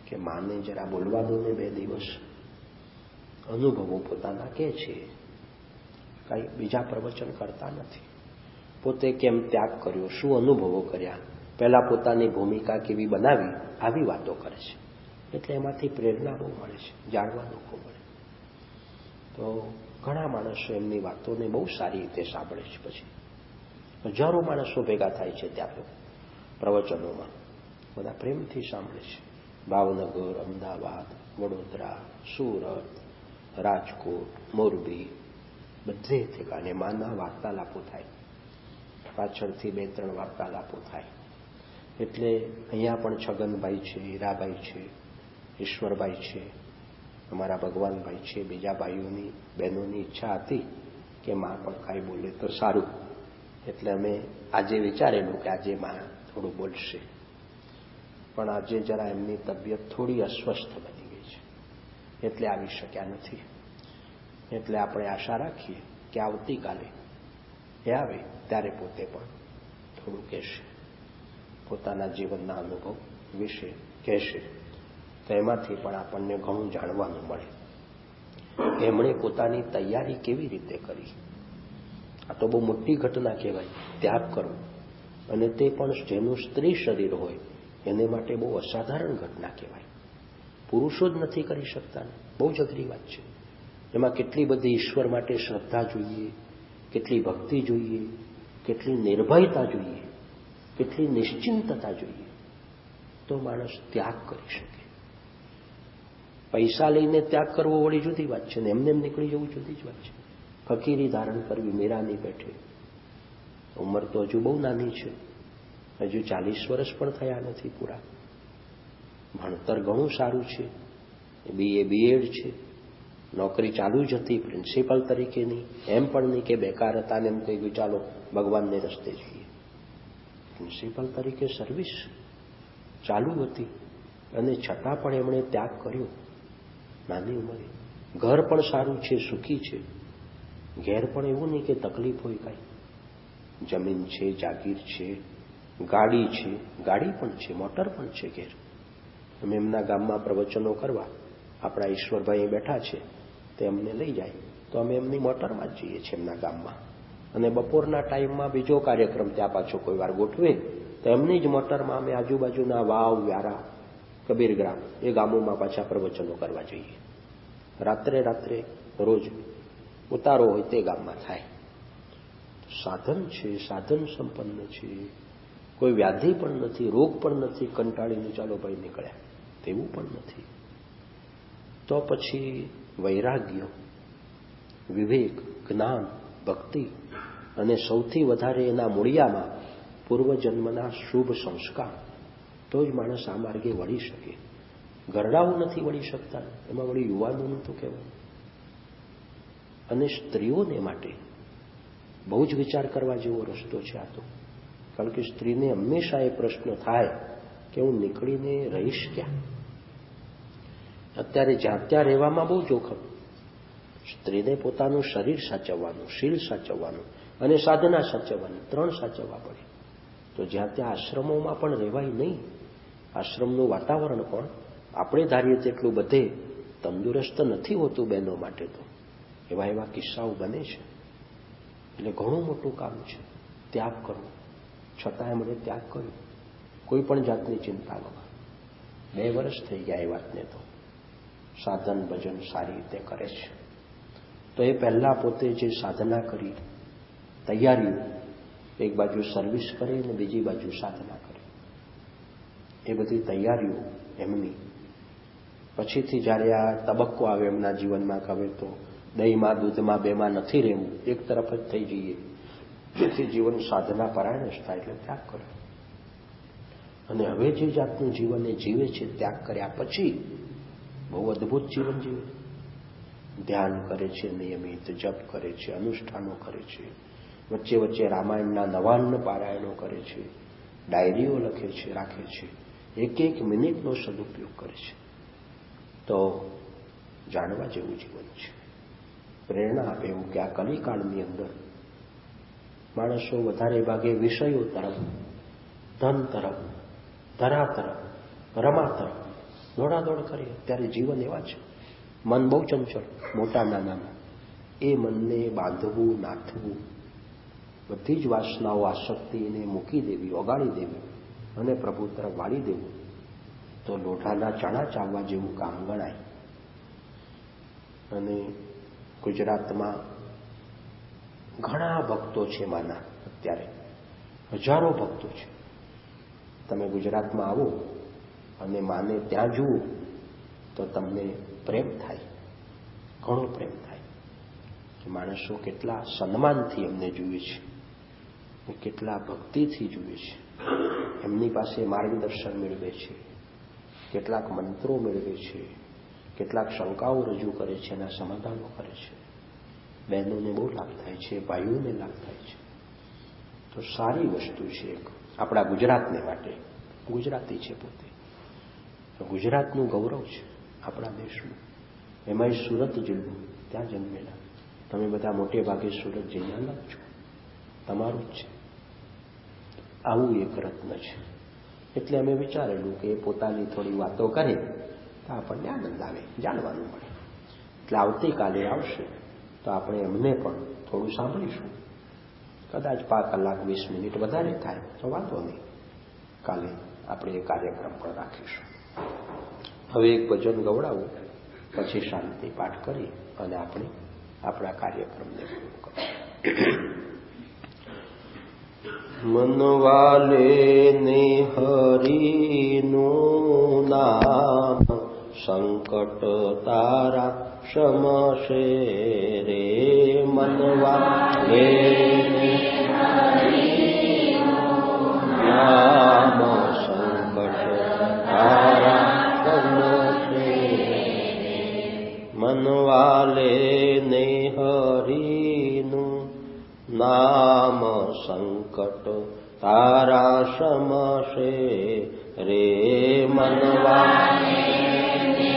કે માને જરા બોલવા દો ને બે દિવસ. અનુભવો પોતાના કે છે, કઈ બીજા પ્રવચન કરતા નથી. પોતે કેમ ત્યાગ કર્યો, શું અનુભવો કર્યા, પહેલા પોતાની ભૂમિકા કેવી બનાવી, આવી વાતો કરે છે. એટલે એમાંથી પ્રેરણા બહુ મળે છે, જાણવાનું ખૂબ મળે. તો ઘણા માણસો એમની વાતોને બહુ સારી રીતે સાંભળે છે. પછી હજારો માણસો ભેગા થાય છે ત્યાં પ્રવચનોમાં, બધા પ્રેમથી સાંભળે છે. ભાવનગર, અમદાવાદ, વડોદરા, સુરત, રાજકોટ, મોરબી, બધે ઠેકાને માના વાર્તાલાપો થાય. પાછળથી બે ત્રણ વાર્તાલાપો થાય. એટલે અહીંયા પણ છગનભાઈ છે, હીરાભાઈ છે, ઈશ્વરભાઈ છે, અમારા ભગવાનભાઈ છે, બીજા ભાઈઓની બહેનોની ઈચ્છા હતી કે માં પણ કાંઈ બોલે તો સારું. એટલે અમે આજે વિચારેલું કે આજે માં થોડું બોલશે. પણ આજે જરા એમની તબિયત થોડી અસ્વસ્થ બની ગઈ છે, એટલે આવી શક્યા નથી. એટલે આપણે આશા રાખીએ કે આવતીકાલે એ આવે ત્યારે પોતે પણ થોડું કહેશે, પોતાના જીવનના અનુભવ વિશે કહેશે. તો એમાંથી પણ આપણને ઘણું જાણવાનું મળે. એમણે પોતાની તૈયારી કેવી રીતે કરી. આ તો બહુ મોટી ઘટના કહેવાય, ત્યાગ કરવો. અને તે પણ જેનું સ્ત્રી શરીર હોય એને માટે બહુ અસાધારણ ઘટના કહેવાય. પુરુષો જ નથી કરી શકતા ને, બહુ જ અઘરી વાત છે. એમાં કેટલી બધી ઈશ્વર માટે શ્રદ્ધા જોઈએ, કેટલી ભક્તિ જોઈએ, કેટલી નિર્ભયતા જોઈએ, કેટલી નિશ્ચિંતતા જોઈએ, તો માણસ ત્યાગ કરી શકે. પૈસા લઈને ત્યાગ કરવો વળી જુદી વાત છે, ને એમને એમ નીકળી જવું જુદી જ વાત છે. ફકીરી ધારણ કરવી મીરાની પેઠે. ઉંમર તો હજુ બહુ નાની છે, હજુ ચાલીસ વર્ષ પણ થયા નથી પૂરા. ભણતર ઘણું સારું છે, બીએ બીએડ છે, નોકરી ચાલુ જ હતી પ્રિન્સિપાલ તરીકેની. એમ પણ નહીં કે બેકાર હતા ને એમ કહી ગયું ચાલો ભગવાનને રસ્તે જઈએ. પ્રિન્સિપાલ તરીકે સર્વિસ ચાલુ હતી, અને છતાં પણ એમણે ત્યાગ કર્યો નાની ઉંમરે. ઘર પણ સારું છે, સુખી છે. ઘેર પણ એવું નહીં કે તકલીફ હોય કાંઈ. જમીન છે, જાગીર છે, ગાડી છે, ગાડી પણ છે, મોટર પણ છે ઘેર. અમે એમના ગામમાં પ્રવચનો કરવા, આપણા ઈશ્વરભાઈ બેઠા છે, તે અમને લઈ જાય તો અમે એમની મોટરમાં જ જઈએ છીએ એમના ગામમાં. અને બપોરના ટાઈમમાં બીજો કાર્યક્રમ ત્યાં પાછો કોઈ વાર ગોઠવે તો એમની જ મોટરમાં અમે આજુબાજુના વાવ, વ્યારા, કબીરગ્રામ એ ગામોમાં પાછા પ્રવચનો કરવા જઈએ. રાત્રે રાત્રે રોજ ઉતારો હોય તે ગામમાં થાય. સાધન છે, સાધન સંપન્ન છે, કોઈ વ્યાધિ પણ નથી, રોગ પણ નથી, કંટાળીને ચાલો ભાઈ નીકળ્યા તેવું પણ નથી. તો પછી વૈરાગ્ય, વિવેક, જ્ઞાન, ભક્તિ અને સૌથી વધારે એના મૂળિયામાં પૂર્વજન્મના શુભ સંસ્કાર, તો જ માણસ આ માર્ગે વળી શકે. ઘરડાઓ નથી વળી શકતા, એમાં વળી યુવાનોનું તો કહેવાય. અને સ્ત્રીઓને માટે બહુ જ વિચાર કરવા જેવો રસ્તો છે આ તો. કારણ કે સ્ત્રીને હંમેશા એ પ્રશ્ન થાય કે હું નીકળીને રહીશ ક્યાં. અત્યારે જ્યાં ત્યાં રહેવામાં બહુ જોખમ. સ્ત્રીને પોતાનું શરીર સાચવવાનું, શીલ સાચવવાનું અને સાધના સાચવવાની, ત્રણ સાચવવા પડે. તો જ્યાં ત્યાં આશ્રમોમાં પણ રહેવાય નહીં. આશ્રમનું વાતાવરણ પણ આપણે ધારીએ તેટલું બધે તંદુરસ્ત નથી હોતું બહેનો માટે. તો એવા એવા કિસ્સાઓ બને છે. એટલે ઘણું મોટું કામ છે ત્યાગ કરવો. છતાં એમણે ત્યાગ કર્યો, કોઈ પણ જાતની ચિંતા વગર. બે વર્ષ થઈ ગયા એ વાતને. તો સાધન ભજન સારી રીતે કરે છે. તો એ પહેલા પોતે જે સાધના કરી, તૈયારીઓ, એક બાજુ સર્વિસ કરે અને બીજી બાજુ સાધના કરે, એ બધી તૈયારીઓ એમની પછીથી જ્યારે આ તબક્કો આવે એમના જીવનમાં કે હવે તો દહીંમાં, દૂધમાં, બેમાં નથી રહેવું, એક તરફ જ થઈ જઈએ, જેથી જીવન સાધના પરાયણ જ થાય. એટલે ત્યાગ કર્યો. અને હવે જે જાતનું જીવન એ જીવે છે ત્યાગ કર્યા પછી, બહુ અદભુત જીવન જીવે. ધ્યાન કરે છે, નિયમિત જપ કરે છે, અનુષ્ઠાનો કરે છે, વચ્ચે વચ્ચે રામાયણના નવાન્ન પારાયણો કરે છે, ડાયરીઓ લખે છે, રાખે છે, એક એક મિનિટનો સદુપયોગ કરે છે. તો જાણવા જેવું જીવન છે. પ્રેરણા આપે એવું કે આ કલિકાળની અંદર માણસો વધારે ભાગે વિષયો તરફ, ધન તરફ, ધરા તરફ, રમા તરફ દોડાદોડ કરીએ. ત્યારે જીવન એવા છે, મન બહુ ચંચળ, મોટા નાનામાં. એ મનને બાંધવું, નાથવું, બધી જ વાસનાઓ, આસક્તિને મૂકી દેવી, ઓગાળી દેવી અને પ્રભુ તરફ વાળી દેવું, તો લોઢાના ચણા ચાવવા જેવું કામ ગણાય. અને ગુજરાતમાં ઘણા ભક્તો છે માના, અત્યારે હજારો ભક્તો છે. તમે ગુજરાતમાં આવો અને માને ત્યાં જુઓ તો તમને પ્રેમ થાય, ઘણો પ્રેમ થાય કે માણસો કેટલા સન્માનથી એમને જુએ છે, કેટલા ભક્તિથી જુએ છે. એમની પાસે માર્ગદર્શન મેળવે છે, કેટલાક મંત્રો મેળવે છે, કેટલાક શંકાઓ રજૂ કરે છે, એના સમાધાનો કરે છે. બહેનોને બહુ લાભ થાય છે, ભાઈઓને લાભ થાય છે. તો સારી વસ્તુ છે આપણા ગુજરાતને માટે. ગુજરાતી છે પોતે, ગુજરાતનું ગૌરવ છે આપણા દેશનું. એમાંય સુરત જિલ્લો, ત્યાં જન્મેલા. તમે બધા મોટે ભાગે સુરત જિલ્લાના જ છો, તમારું જ છે. આવું એક રત્ન છે. એટલે અમે વિચારેલું કે પોતાની થોડી વાતો કરે તો આપણને આનંદ આવે, જાણવાનું મળે. એટલે આવતીકાલે આવશે તો આપણે એમને પણ થોડું સાંભળીશું. કદાચ પાંચ કલાક વીસ મિનિટ વધારે થાય તો વાંધો નહીં, કાલે આપણે એ કાર્યક્રમ પણ રાખીશું. હવે એક ભજન ગવડાવું, પછી શાંતિ પાઠ કરી અને આપણે આપણા કાર્યક્રમને પૂરું કરીશું. મનવાલે ને હરિનું નામ સંકટ તારા શમશે રે. મનવાલે ને હરિનું નામ સંકટ તારા શમશે રે. મનવાલે ને હરિનું નામ સંકટ તારા શમશે રે. મનવાલે ને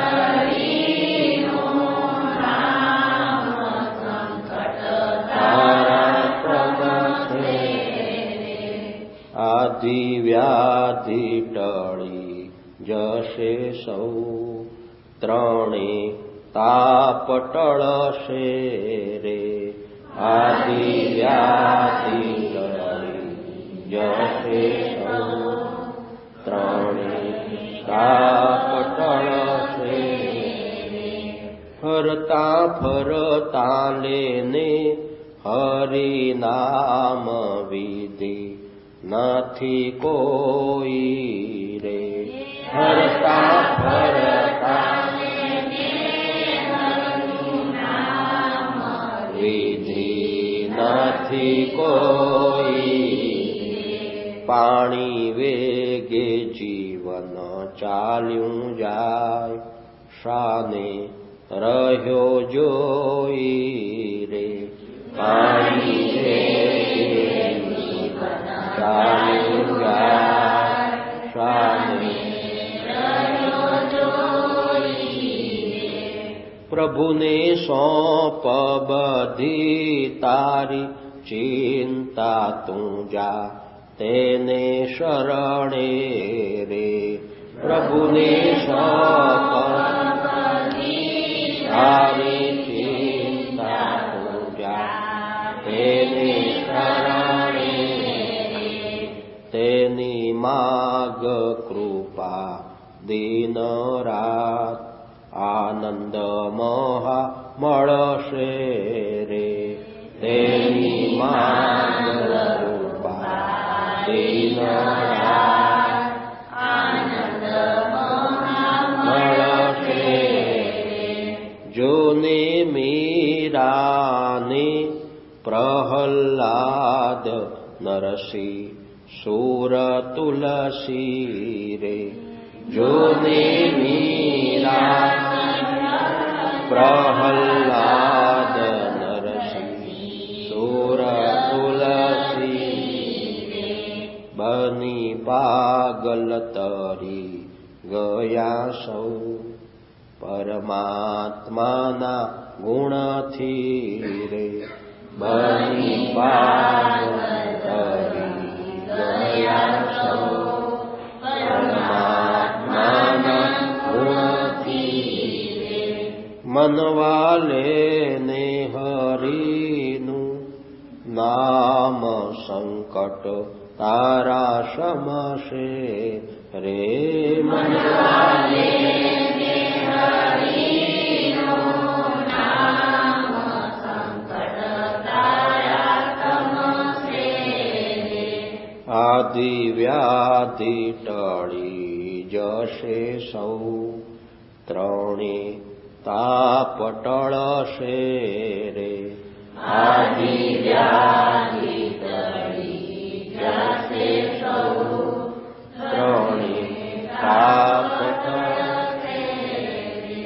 હરિનું નામ સંકટ તારા શમશે રે. આદિ વ્યાધિ ટળી જશે સૌ, ત્રણે તાપ ટળશે રે. આદિ વ્યાધિ ટળી જશે સૌ, ત્રણે તાપ ટળશે રે. ફરતા ફરતા લેને હરિનામ વિધિ નથી કોઈ રે. ફરતા ફરતા વિધિ નથી કોઈ. પાણી વેગે જીવન ચાલ્યું જાય, શાને રહ્યો જોઈ રે. પાણી વેગે જીવન ચાલ્યું જાય, શાને રહ્યો જોઈ રે. પ્રભુને સોંપ બધી તારી ચિંતા તું જા, તેને શરણે રે. પ્રભુને સોંપ તારી ચિંતા તું જા, તેને શરણે રે. તેની માગ કૃપા દિન રાત, આનંદ મહા મળશે રે. તેની માગ કૃપા દિન રાત, આનંદ મહા મળશે રે. જોને મીરાને પ્રહલાદ નરસિંહ સુર તુલસી રે. જોને મીરા પ્રહલાદ નરસિંહ સુર તુલસી. બની પાગલ તરી ગયા સૌ, પરમાત્માના ગુણથી રે. બની પાગલ તરી ગયા સૌ, પરમાત્માના મનવાલે ને હરિનું નામ સંકટ તારા સમશે રે. મનવાલે ને હરિનું નામ સંકટ તારા સમશે રે. આદિ વ્યાધિ ટળી જશે સૌ ત્રણે તાપ ટળશે રે. આદિ વ્યાધિ ટળી જશે સૌ ત્રણે તાપ ટળશે રે.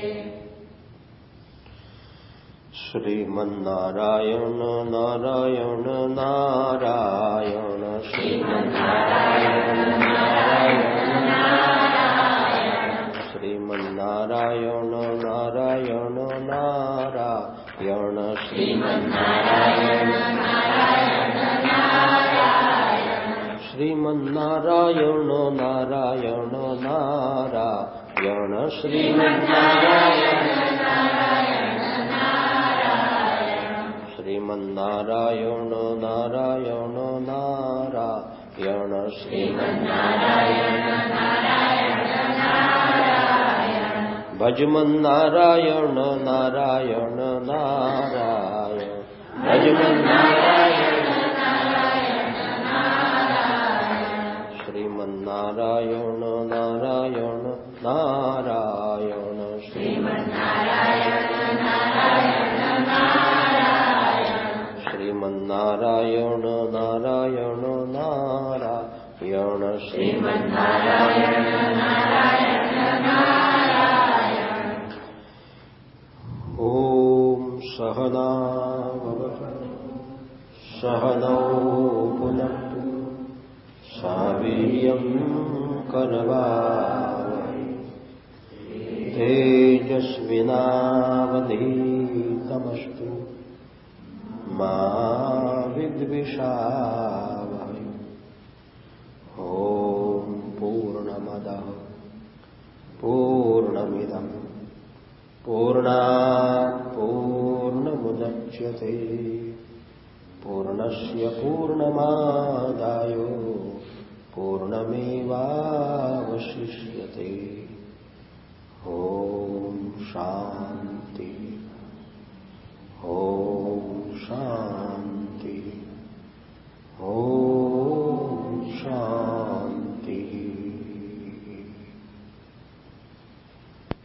શ્રીમન્નારાયણ નારાયણ નારાયણ શ્રીમન્નારાયણ નારાયણ નારાયણ શ્રીમન્નારાયણ નારાયણ નારાયણ શ્રીમન્નારાયણ નારાયણ નારાયણ શ્રીમન્નારાયણ નારાયણ નારાયણ શ્રીમન્નારાયણ નારાયણ નારાયણ શ્રીમન્નારાયણ નારાયણ નારાયણ શ્રીમન્નારાયણ નારાયણ નારાયણ ભજમન નારાયણ નારાયણ નારાયણ ભજમન નારાયણ નારાયણ નારાયણ શ્રીમન્નારાયણ નારાયણ નારાયણ શ્રીમન્નારાયણ નારાયણ નારાયણ શ્રીમન્નારાયણ નારાયણ નારાયણ શ્રીમન્નારાયણ નારાયણ નારાયણ. ઓમ સહના ભવતુ સહનૌ પુનક્તુ સહ વીર્યં કરવાવહૈ તેજસ્વિનાવધીતમસ્તુ મા વિદ્વિષાવહૈ. ઓમ પૂર્ણમદઃ પૂર્ણમિદં પૂર્ણાત પૂર્ણમુદચ્યતે પૂર્ણસ્ય પૂર્ણમાદાય પૂર્ણમેવાવશિષ્યતે. ઓમ શાંતિ